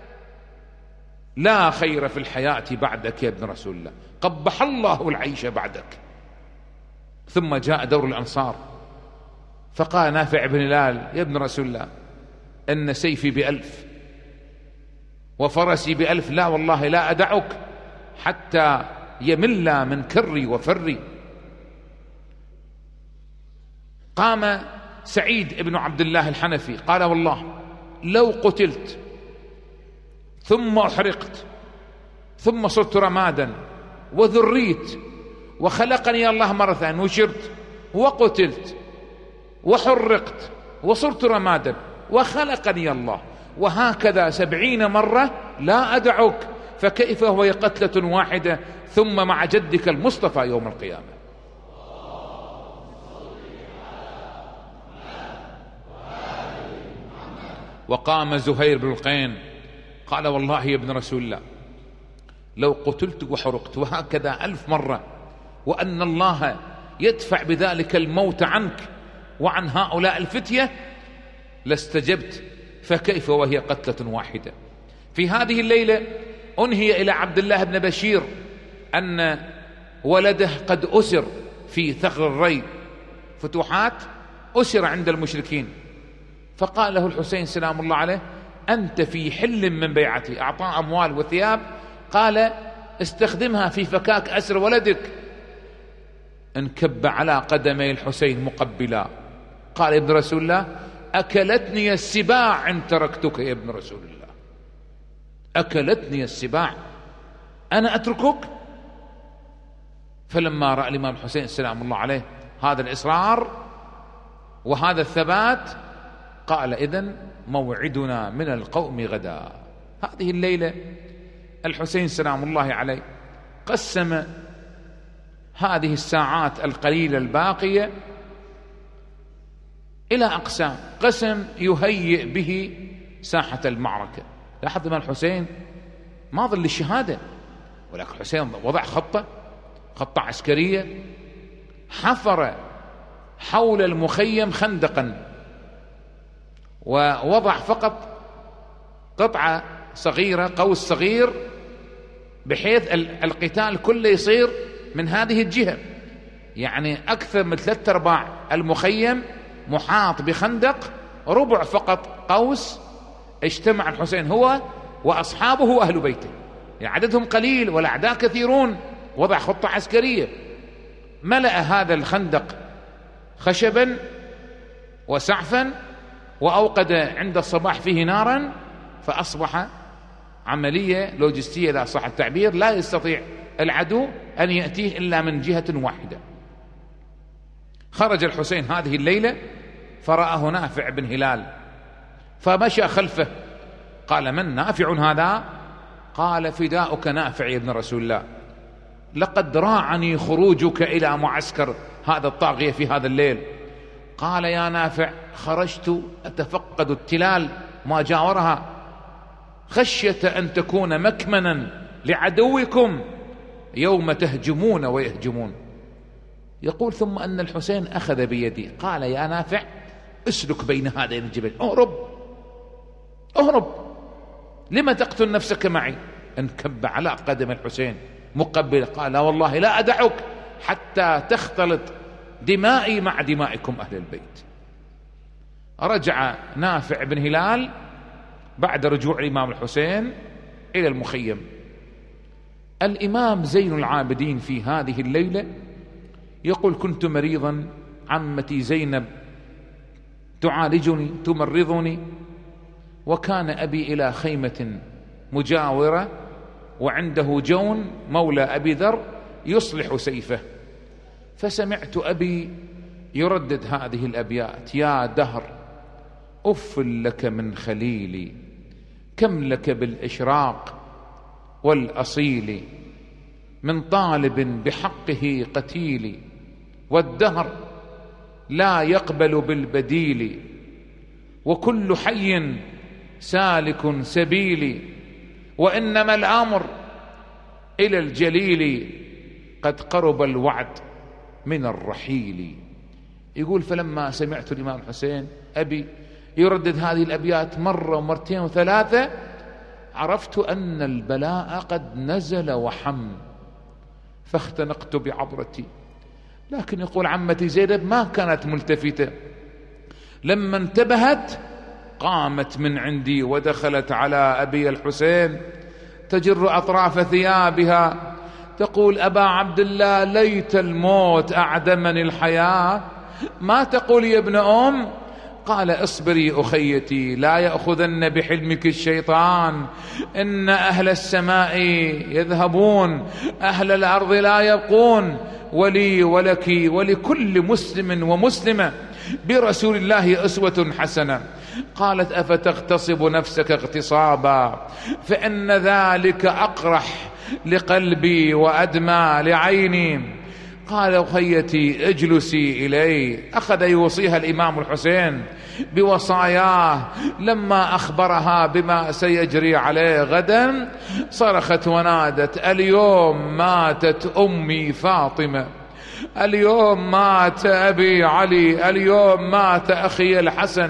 لا خير في الحياة بعدك يا ابن رسول الله، قبح الله العيش بعدك. ثم جاء دور الأنصار، فقال نافع بن هلال: يا ابن رسول الله، إن سيفي بألف وفرسي بألف، لا والله لا أدعك حتى يمل من كري وفري. قام سعيد بن عبد الله الحنفي قال: والله لو قتلت ثم أحرقت ثم صرت رمادا وذريت وخلقني الله مرة ثانية وشرت وقتلت وحرقت وصرت رمادا وخلقني الله وهكذا سبعين مرة لا أدعك، فكيف وهي قتلة واحدة ثم مع جدك المصطفى يوم القيامة. وقام زهير بن القين قال: والله يا ابن رسول الله، لو قتلت وحرقت وهكذا ألف مرة، وأن الله يدفع بذلك الموت عنك وعن هؤلاء الفتية لاستجبت، فكيف وهي قتلة واحدة. في هذه الليلة أنهي إلى عبد الله بن بشير أن ولده قد أسر في ثغر الري، فتوحات، أسر عند المشركين. فقال له الحسين سلام الله عليه: أنت في حل من بيعتي. أعطاه أموال وثياب، قال استخدمها في فكاك أسر ولدك. انكب على قدمي الحسين مقبلا، قال ابن رسول الله أكلتني السباع إن تركتك يا ابن رسول الله، أكلتني السباع، أنا أتركك؟ فلما رأى الإمام الحسين سلام الله عليه هذا الإصرار وهذا الثبات، قال إذن موعدنا من القوم غدا. هذه الليلة الحسين سلام الله عليه قسم هذه الساعات القليلة الباقية إلى أقسام. قسم يهيئ به ساحة المعركة. لاحظ الإمام الحسين ما ظل للشهادة، ولكن الحسين وضع خطة خطة عسكرية، حفر حول المخيم خندقا، ووضع فقط قطعة صغيرة، قوس صغير، بحيث القتال كله يصير من هذه الجهة. يعني أكثر من ثلاثة أرباع المخيم محاط بخندق، ربع فقط قوس اجتمع الحسين هو وأصحابه وأهل بيته، يعني عددهم قليل والأعداء كثيرون. وضع خطة عسكرية، ملأ هذا الخندق خشبا وسعفا، وأوقد عند الصباح فيه نارا، فأصبح عملية لوجستية لا صح التعبير، لا يستطيع العدو أن يأتيه إلا من جهة واحدة. خرج الحسين هذه الليلة فرآه نافع بن هلال، فمشى خلفه، قال من نافع هذا؟ قال فداؤك نافع يا ابن رسول الله، لقد راعني خروجك إلى معسكر هذا الطاغية في هذا الليل. قال يا نافع خرجت أتفقد التلال ما جاورها خشية أن تكون مكمنا لعدوكم يوم تهجمون ويهجمون. يقول ثم أن الحسين أخذ بيدي قال يا نافع اسلك بين هذين الجبل، اهرب اهرب، لما تقتل نفسك معي؟ انكب على قدم الحسين مقبل، قال لا والله لا أدعك حتى تختلط دمائي مع دمائكم أهل البيت. رجع نافع بن هلال بعد رجوع الإمام الحسين إلى المخيم. الإمام زين العابدين في هذه الليلة يقول كنت مريضا، عمتي زينب تعالجني تمرضني، وكان أبي إلى خيمة مجاورة وعنده جون مولى أبي ذر يصلح سيفه، فسمعت أبي يردد هذه الأبيات: يا دهر أف لك من خليلي، كم لك بالإشراق والأصيل، من طالب بحقه قتيل، والدهر لا يقبل بالبديل، وكل حي سالك سبيلي، وإنما الأمر إلى الجليل، قد قرب الوعد من الرحيل. يقول فلما سمعت الإمام الحسين أبي يردد هذه الأبيات مرة ومرتين وثلاثة، عرفت أن البلاء قد نزل وحم، فاختنقت بعبرتي. لكن يقول عمتي زينب ما كانت ملتفتة، لما انتبهت قامت من عندي ودخلت على أبي الحسين تجر أطراف ثيابها تقول: أبا عبد الله ليت الموت أعدمني الحياة، ما تقول يا ابن أم؟ قال: اصبري أخيتي، لا يأخذن بحلمك الشيطان، إن أهل السماء يذهبون أهل الأرض لا يبقون، ولي ولك ولكل مسلم ومسلمة برسول الله أسوة حسنة. قالت: أفتغتصب نفسك اغتصابا، فإن ذلك أقرح لقلبي وأدمى لعيني. قال: أخيتي اجلسي إلي. أخذ يوصيها الإمام الحسين بوصاياه. لما أخبرها بما سيجري عليه غدا صرخت ونادت: اليوم ماتت أمي فاطمة، اليوم مات أبي علي، اليوم مات أخي الحسن،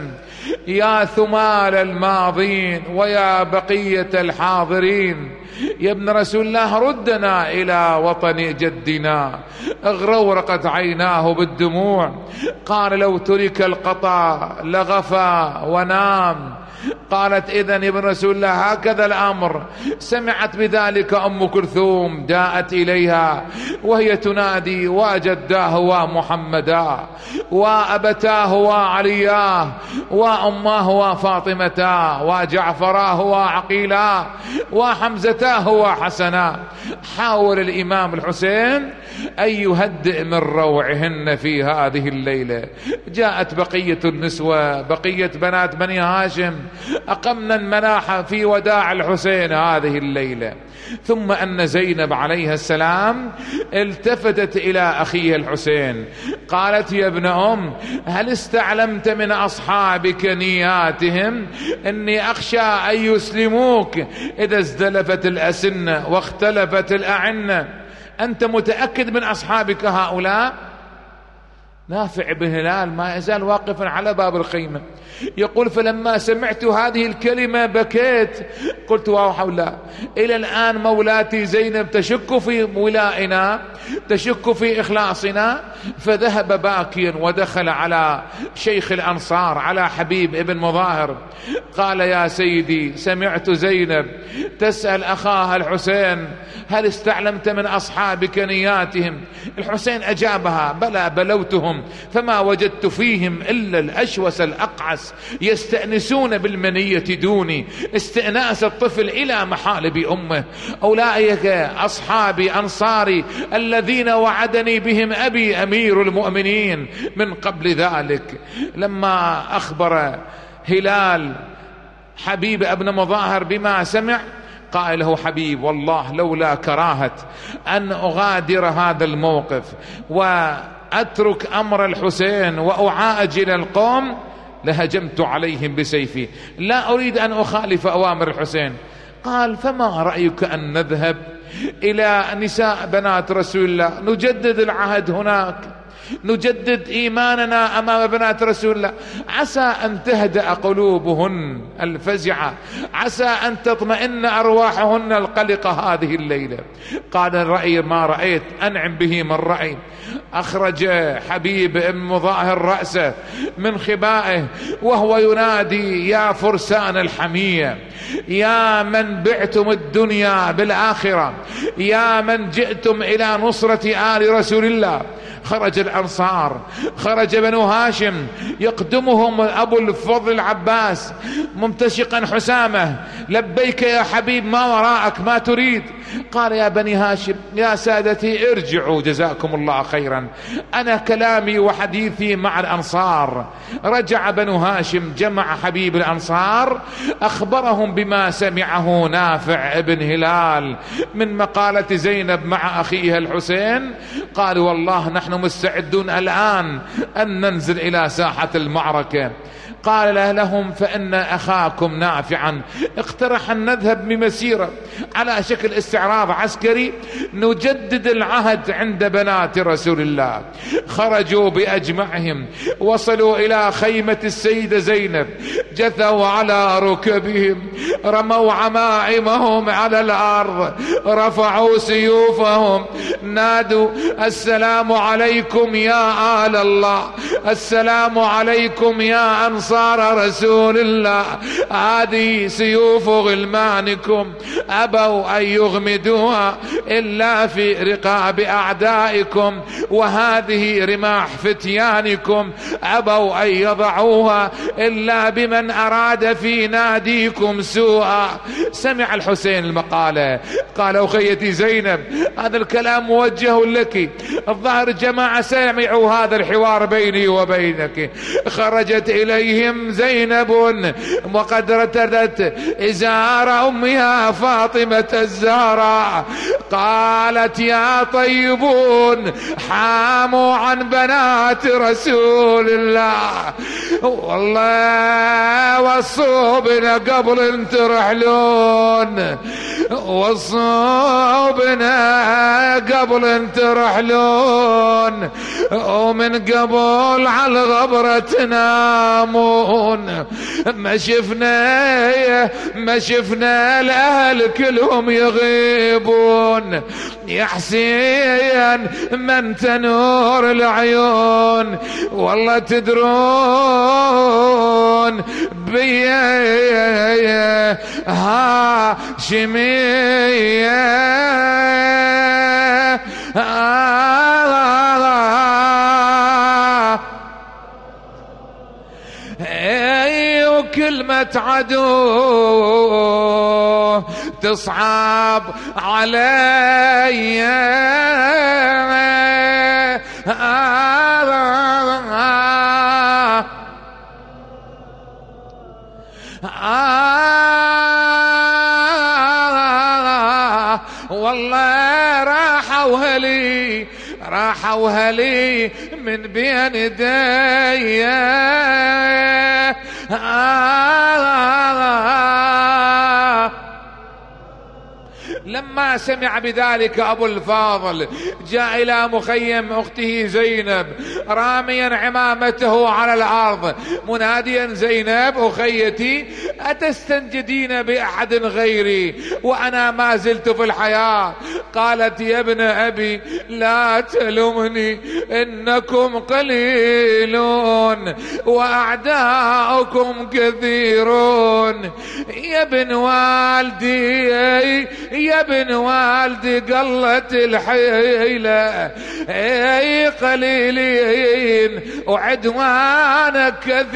يا ثمال الماضين ويا بقية الحاضرين، يا ابن رسول الله ردنا إلى وطن جدنا. اغرورقت عيناه بالدموع. قال لو ترك القطا لغفى ونام. قالت إذن يا ابن رسول الله هكذا الأمر. سمعت بذلك أم كلثوم، جاءت إليها وهي تنادي وجداه ومحمدا وأبتاه وعلياه وأماه وفاطمتاه وجعفراه وعقيلاه وحمزتاه وحسنا. حاول الإمام الحسين أن يهدئ من روعهن في هذه الليلة. جاءت بقية النسوة، بقية بنات بني هاشم، أقمنا المناحة في وداع الحسين هذه الليلة. ثم أن زينب عليها السلام التفتت إلى أخيها الحسين، قالت يا ابن أم هل استعلمت من أصحابك نياتهم؟ إني أخشى أن يسلموك إذا ازدلفت الأسنة واختلفت الأعنة. أنت متأكد من أصحابك هؤلاء؟ نافع بن هلال ما يزال واقفا على باب الخيمة يقول فلما سمعت هذه الكلمة بكيت، قلت واو حولا، إلى الآن مولاتي زينب تشك في ولائنا، تشك في إخلاصنا. فذهب باكيا ودخل على شيخ الأنصار على حبيب ابن مظاهر، قال يا سيدي سمعت زينب تسأل أخاها الحسين هل استعلمت من أصحابك نياتهم؟ الحسين أجابها بلى بلوتهم فما وجدت فيهم إلا الأشوس الأقعس يستأنسون بالمنية دوني استئناس الطفل إلى محالب أمه. أولئك أصحابي أنصاري الذين وعدني بهم أبي أمير المؤمنين من قبل ذلك. لما أخبر هلال حبيب ابن مظاهر بما سمع قال له حبيب والله لولا كراهة أن أغادر هذا الموقف وأترك أمر الحسين وأعاجل القوم لهجمت عليهم بسيفي، لا أريد أن أخالف أوامر الحسين. قال فما رأيك أن نذهب إلى نساء بنات رسول الله نجدد العهد هناك، نجدد إيماننا أمام بنات رسول الله، عسى أن تهدأ قلوبهن الفزعة، عسى أن تطمئن أرواحهن القلقة هذه الليلة. قال الرأي ما رأيت أنعم به من رأي. أخرج حبيب ابن مظاهر رأسه من خبائه وهو ينادي يا فرسان الحمية، يا من بعتم الدنيا بالآخرة، يا من جئتم إلى نصرة آل رسول الله. خرج الأنصار، خرج بنو هاشم، يقدمهم أبو الفضل العباس ممتشقا حسامه، لبيك يا حبيب ما وراءك ما تريد؟ قال يا بني هاشم يا سادتي ارجعوا جزاكم الله خيرا، أنا كلامي وحديثي مع الأنصار. رجع بنو هاشم، جمع حبيب الأنصار، أخبرهم بما سمعه نافع ابن هلال من مقالة زينب مع أخيها الحسين. قالوا والله نحن مستعدون الآن أن ننزل إلى ساحة المعركة. قال لهم فإن أخاكم نافعا اقترح أن نذهب بمسيرة على شكل استعراض عسكري نجدد العهد عند بنات رسول الله. خرجوا بأجمعهم، وصلوا إلى خيمة السيدة زينب، جثوا على ركبهم، رموا عمائمهم على الأرض، رفعوا سيوفهم، نادوا السلام عليكم يا آل الله، السلام عليكم يا أنصار رسول الله، هذه سيوف غلمانكم أبوا أن يغمدوها إلا في رقاب أعدائكم، وهذه رماح فتيانكم أبوا أن يضعوها إلا بمن أراد في ناديكم سوءا. سمع الحسين المقالة، قال أخيتي زينب هذا الكلام موجه لك، الظاهر جماعة سمعوا هذا الحوار بيني وبينك. خرجت إليهم زينب وقد ارتدت إزار أمها فاطمة الزهراء، قالت يا طيبون حاموا عن بنات رسول الله والله صوبنا قبل ترحلون، وصوبنا قبل ترحلون، ومن قبل على الغبرة تنامون. ما شفنا ما شفنا الأهل كلهم يغيبون، يا حسين من تنور العيون، والله تدرون بيا هاشمية اي وكلمة عدو تصعب علي والله راحوا هلي راحوا هلي من بين يدي. لما سمع بذلك أبو الفاضل جاء إلى مخيم أخته زينب راميا عمامته على الأرض مناديا: زينب أخيتي، أتستنجدين بأحد غيري وأنا ما زلت في الحياة؟ قالت: يا ابن أبي لا تلومني، إنكم قليلون وأعداؤكم كثيرون. يا ابن والدي يا ابن والدي قلت الحيلة، اي قليلين وعدوانك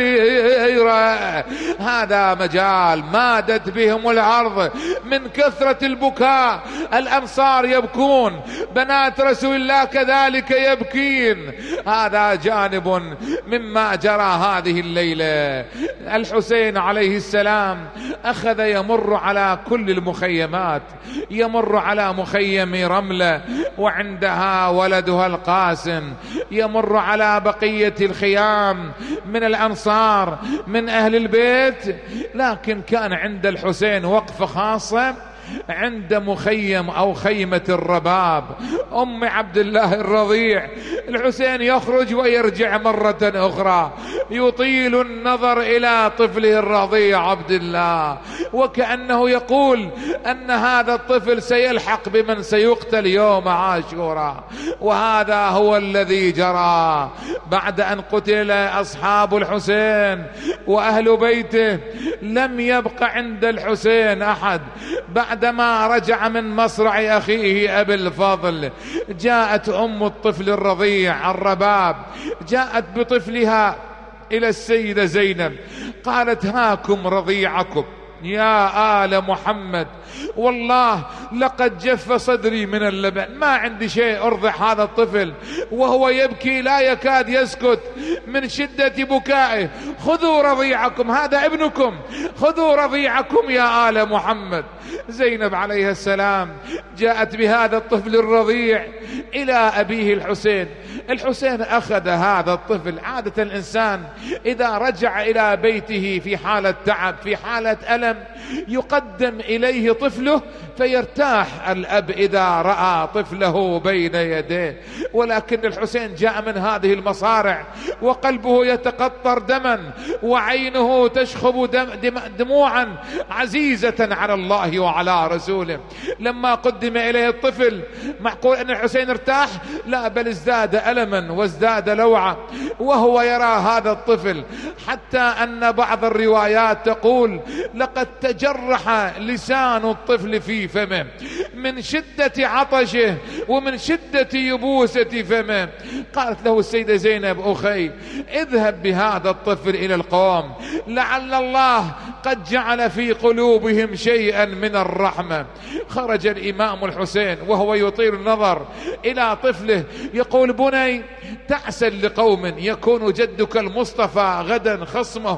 كثيرة. هذا مجال مادت بهم الأرض من كثرة البكاء. الأنصار يبكون، بنات رسول الله كذلك يبكين. هذا جانب مما جرى هذه الليلة. الحسين عليه السلام أخذ يمر على كل المخيمات، يمر على مخيم رملة وعندها ولدها القاسم، يمر على بقية الخيام من الأنصار من أهل البيت، لكن كان عند الحسين وقفة خاصة عند مخيم أو خيمة الرباب أم عبد الله الرضيع. الحسين يخرج ويرجع مرة أخرى، يطيل النظر إلى طفله الرضيع عبد الله، وكأنه يقول أن هذا الطفل سيلحق بمن سيقتل يوم عاشوراء. وهذا هو الذي جرى بعد أن قتل أصحاب الحسين وأهل بيته. لم يبق عند الحسين أحد. بعدما رجع من مصرع أخيه أبي الفضل، جاءت أم الطفل الرضيع الرباب، جاءت بطفلها إلى السيدة زينب، قالت: هاكم رضيعكم يا آل محمد، والله لقد جف صدري من اللبن، ما عندي شيء أرضع هذا الطفل وهو يبكي لا يكاد يسكت من شدة بكائه. خذوا رضيعكم، هذا ابنكم، خذوا رضيعكم يا آل محمد. زينب عليه السلام جاءت بهذا الطفل الرضيع إلى أبيه الحسين. الحسين أخذ هذا الطفل. عادة الإنسان إذا رجع إلى بيته في حالة تعب في حالة ألم يقدم إليه طفله فيرتاح الأب إذا رأى طفله بين يديه، ولكن الحسين جاء من هذه المصارع وقلبه يتقطر دما وعينه تشخب دم دم دموعا عزيزة على الله وعلى رسوله. لما قدم إليه الطفل معقول أن الحسين ارتاح؟ لا، بل ازداد ألما وازداد لوعا وهو يرى هذا الطفل، حتى أن بعض الروايات تقول: لقد تجرح لسان الطفل في فمه من شدة عطشه ومن شدة يبوسة فمه. قالت له السيدة زينب: أخي، اذهب بهذا الطفل إلى القوم، لعل الله قد جعل في قلوبهم شيئا من الرحمة. خرج الإمام الحسين وهو يطيل النظر إلى طفله يقول: بني، تعسل لقوم يكون جدك المصطفى غدا خصمهم،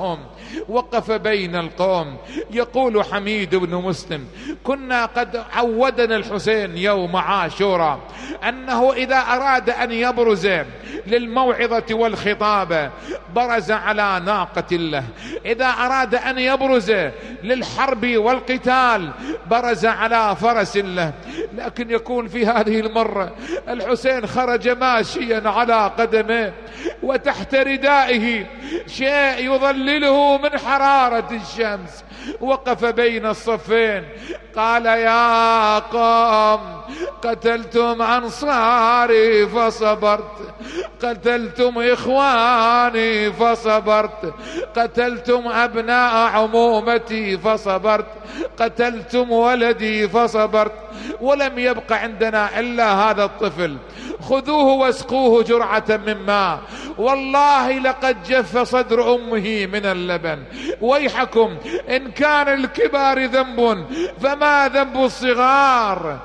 وقف بين القوم. يقول حميد بن مسلم: كنا قد عودنا الحسين يوم عاشوراء أنه إذا أراد أن يبرز للموعظة والخطابة برز على ناقة له، إذا أراد أن يبرز للحرب والقتال برز على فرس له. لكن يكون في هذه المرة الحسين خرج ماشيا على قدمه، وتحت ردائه شيء يظلله من حرارة الشمس. وقف بين الصفين قال: يا قوم، قتلتم أنصاري فصبرت، قتلتم إخواني فصبرت، قتلتم أبناء عمومتي فصبرت، قتلتم ولدي فصبرت، ولم يبق عندنا إلا هذا الطفل، خذوه واسقوه جرعة من ماء، والله لقد جف صدر أمه من اللبن. ويحكم إن كان الكبار ذنب فما ذنب الصغار.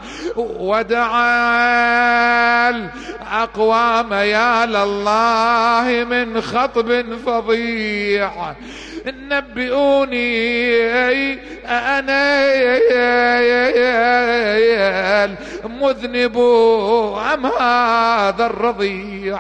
ودعا الأقوام يا لله من خطب فظيع، نبئوني أنا المذنب أم هذا الرضيع.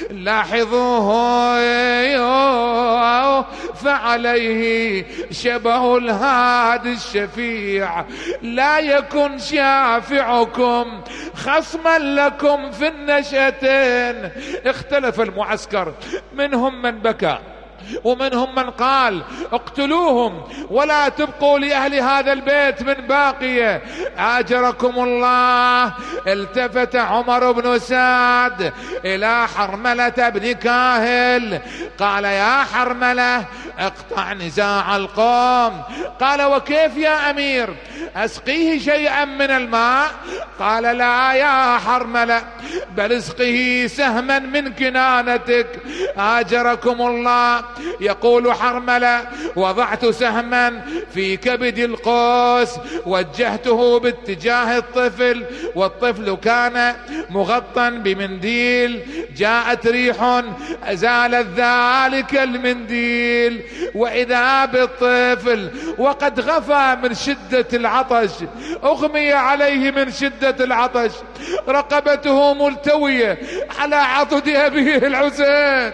لاحظوه فعليه شبه الهادي الشفيع، لا يكن شافعكم خصما لكم في النشأتين. اختلف المعسكر، منهم من بكى ومنهم من قال: اقتلوهم ولا تبقوا لأهل هذا البيت من باقية. آجركم الله. التفت عمر بن سعد إلى حرملة بن كاهل قال: يا حرملة، اقطع نزاع القوم. قال: وكيف يا أمير؟ أسقيه شيئا من الماء؟ قال: لا يا حرملة، بل اسقه سهما من كنانتك. آجركم الله. يقول حرملة: وضعت سهما في كبد القوس، وجهته باتجاه الطفل، والطفل كان مغطى بمنديل. جاءت ريح أزالت ذلك المنديل، وإذا بالطفل وقد غفى من شدة العطش، أغمي عليه من شدة العطش، رقبته ملتوية على عضد أبيه الحسين.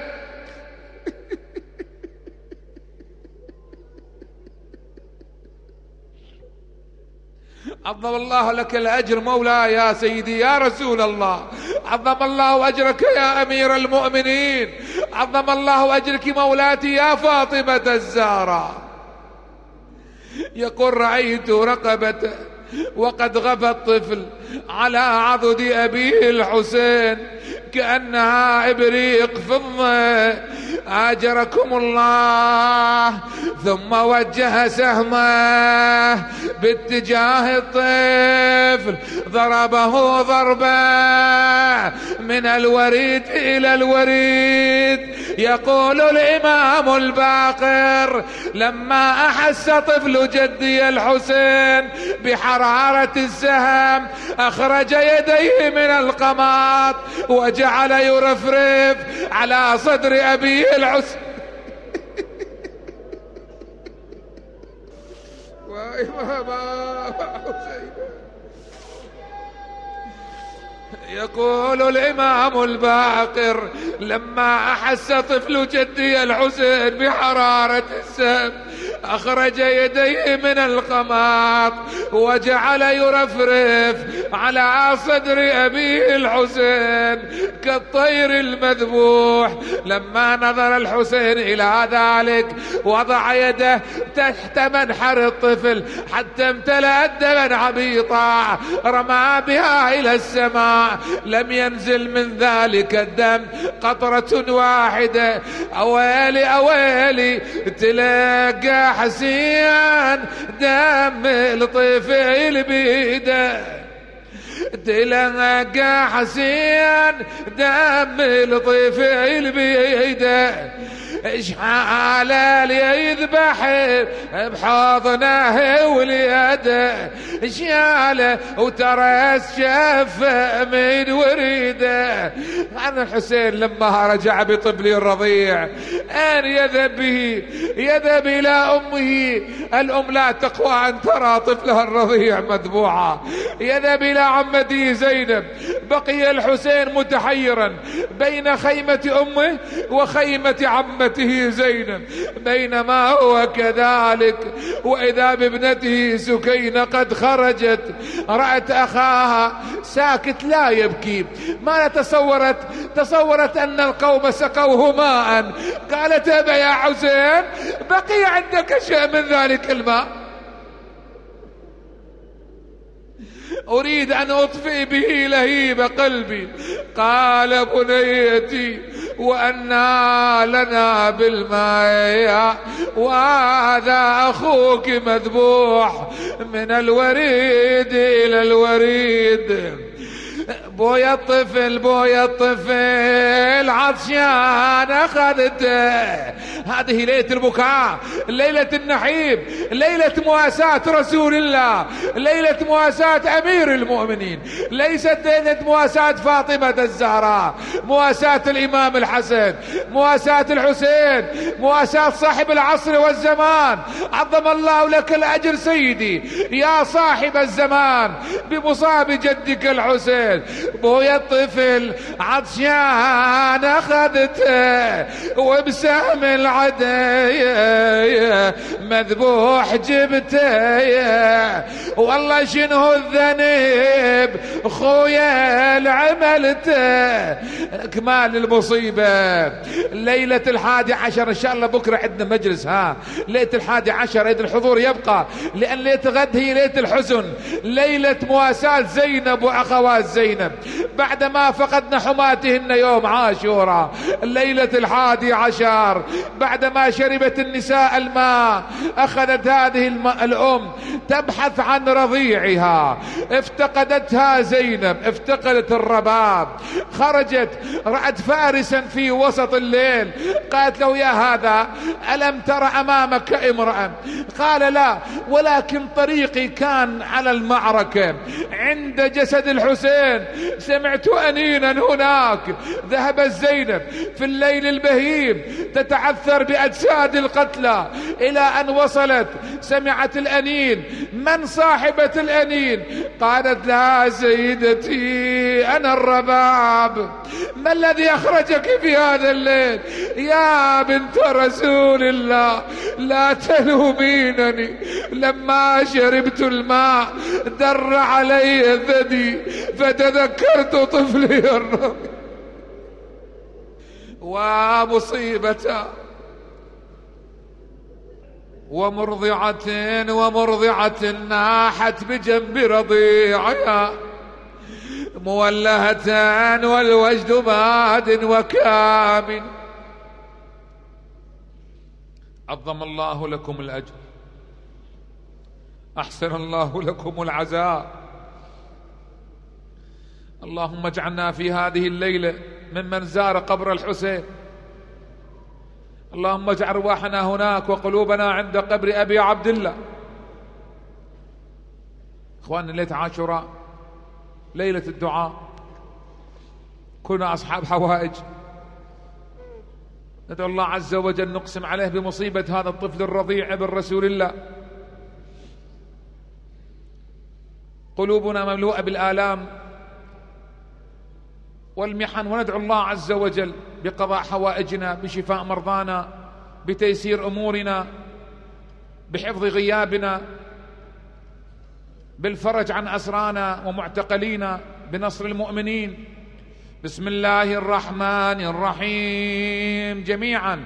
عظم الله لك الأجر مولاي يا سيدي يا رسول الله، عظم الله أجرك يا أمير المؤمنين، عظم الله أجرك مولاتي يا فاطمة الزهراء. يقول: رأيت رقبته وقد غفى الطفل على عضد أبيه الحسين كأنها إبريق فضة. آجركم الله. ثم وجه سهمه باتجاه الطفل، ضربه ضربة من الوريد إلى الوريد. يقول الإمام الباقر: لما أحس طفل جدي الحسين بحرارة السهم أخرج يديه من القماط وجعل يرفرف على صدر أبيه الحسين. يقول الإمام الباقر: لما أحس طفل جدي الحسين بحرارة السهم أخرج يديه من القماط وجعل يرفرف على صدر أبيه الحسين كالطير المذبوح. لما نظر الحسين إلى ذلك وضع يده تحت منحر الطفل حتى امتلأت دما عبيطا، رمى بها إلى السماء، لم ينزل من ذلك الدم قطرة واحدة. أويلي أويلي، تلقى حسين دم الطفل بيده، تلقى حسين دم الطفل بيده. شحاله ليذبح بحضنه وليده شاله وترى الشفه من وريده. عن الحسين لما رجع بطفل الرضيع أن يذهب به يذهب إلى أمه. الأم لا تقوى أن ترى طفلها الرضيع مذبوحا. يذهب إلى عمته زينب. بقي الحسين متحيرا بين خيمة أمه وخيمة عمته زينب. بينما هو كذلك وإذا بابنته سكينة قد خرجت رأت أخاها ساكت لا يبكي. ما تصورت تصورت أن القوم سقوه ماء. قالت أبا يا حسين بقي عندك شيء من ذلك الماء؟ أريد أن أطفئ به لهيب قلبي. قال بنيتي وأنى لنا بالماء وهذا أخوك مذبوح من الوريد إلى الوريد. بويا الطفل بويا الطفل عطشان أخذته. هذه ليلة البكاء، ليلة النحيب، ليلة مواساة رسول الله، ليلة مواساة أمير المؤمنين، ليست ليلة مواساة فاطمة الزهراء، مواساة الإمام الحسن، مواساة الحسين، مواساة صاحب العصر والزمان. عظم الله لك الأجر سيدي يا صاحب الزمان بمصاب جدك الحسين. بويا الطفل عطشان أخذته وبسهم العداية مذبوح جبته. والله شنو الذنب خويا العملته. كمال المصيبة ليلة الحادي عشر. إن شاء الله بكرة عندنا مجلس. ها ليلة الحادي عشر عيد الحضور يبقى، لأن ليلة غد هي ليلة الحزن، ليلة مواساة زينب وأخوات زينب بعدما فقدنا حماتهن يوم عاشوراء. ليلة الحادي عشر بعدما شربت النساء الماء أخذت هذه الأم تبحث عن رضيعها. افتقدتها زينب، افتقدت الرباب. خرجت رأت فارسا في وسط الليل. قالت له يا هذا ألم تر أمامك امرأة؟ قال لا، ولكن طريقي كان على المعركة عند جسد الحسين سمعت أنينا هناك. ذهبت زينب في الليل البهيم تتعثر بأجساد القتلى إلى أن وصلت سمعت الأنين. من صاحبة الأنين؟ قالت لا سيدتي أنا الرباب. ما الذي أخرجك في هذا الليل يا بنت رسول الله؟ لا تلومينني، لما شربت الماء در علي الثدي فتذكرت طفلي الرضيع ومصيبته. ومرضعة ومرضعة ناحت بجنب رضيعها مولهة والوجد باد وكامن. عظم الله لكم الأجر، أحسن الله لكم العزاء. اللهم اجعلنا في هذه الليلة ممن زار قبر الحسين. اللهم اجعل أرواحنا هناك وقلوبنا عند قبر أبي عبد الله. إخواننا ليلة عاشوراء ليلة الدعاء. كنا أصحاب حوائج ندعو الله عز وجل، نقسم عليه بمصيبة هذا الطفل الرضيع ابن رسول الله. قلوبنا مملوءة بالآلام والمحن، وندعو الله عز وجل بقضاء حوائجنا، بشفاء مرضانا، بتيسير أمورنا، بحفظ غيابنا، بالفرج عن أسرانا ومعتقلينا، بنصر المؤمنين. بسم الله الرحمن الرحيم جميعا.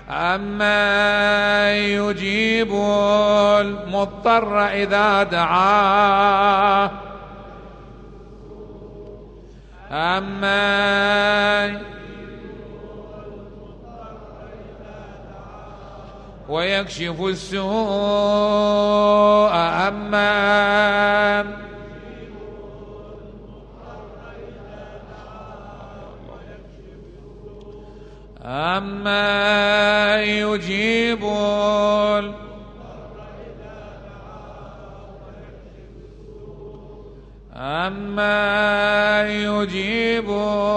أما يجيب المضطر إذا دعاه، أما ويكشف السوء، أما أما أما يجيب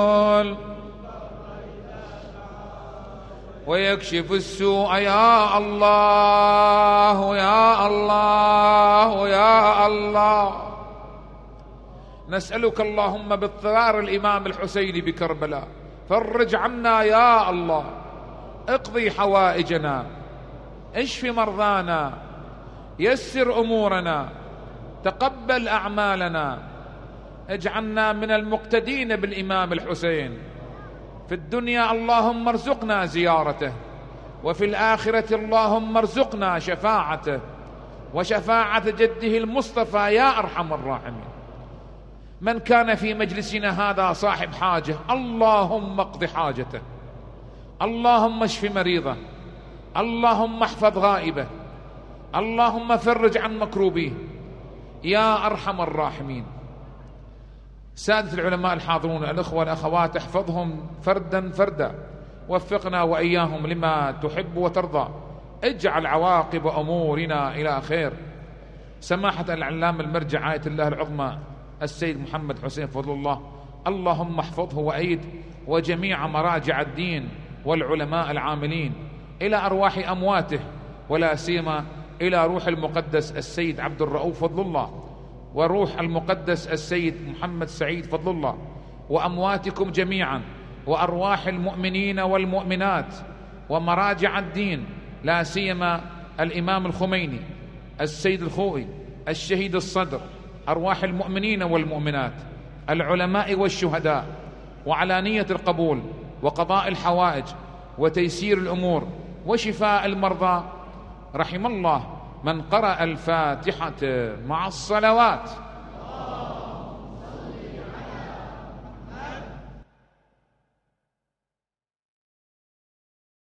ويكشف السوء يا الله يا الله يا الله. نسألك اللهم باضطرار الإمام الحسين بكربلاء فرج عنا يا الله، اقضي حوائجنا، اشف مرضانا، يسر أمورنا، تقبل أعمالنا، اجعلنا من المقتدين بالإمام الحسين في الدنيا، اللهم ارزقنا زيارته، وفي الآخرة اللهم ارزقنا شفاعته وشفاعة جده المصطفى يا أرحم الراحمين. من كان في مجلسنا هذا صاحب حاجة اللهم اقض حاجته، اللهم اشف مريضه، اللهم احفظ غائبه، اللهم فرج عن مكروبيه يا أرحم الراحمين. سادة العلماء الحاضرون، الأخوة والأخوات، احفظهم فردا فردا، وفقنا وإياهم لما تحب وترضى، اجعل عواقب أمورنا إلى خير. سماحة العلام المرجع آية الله العظمى السيد محمد حسين فضل الله، اللهم احفظه وأيد، وجميع مراجع الدين والعلماء العاملين، إلى أرواح أمواته، ولا سيما إلى روح المقدس السيد عبد الرؤوف فضل الله، وروح المقدس السيد محمد سعيد فضل الله، وأمواتكم جميعا، وأرواح المؤمنين والمؤمنات ومراجع الدين، لا سيما الإمام الخميني، السيد الخوئي، الشهيد الصدر، أرواح المؤمنين والمؤمنات، العلماء والشهداء، وعلى نية القبول وقضاء الحوائج وتيسير الأمور وشفاء المرضى. رحم الله من قرأ الفاتحة مع الصلوات.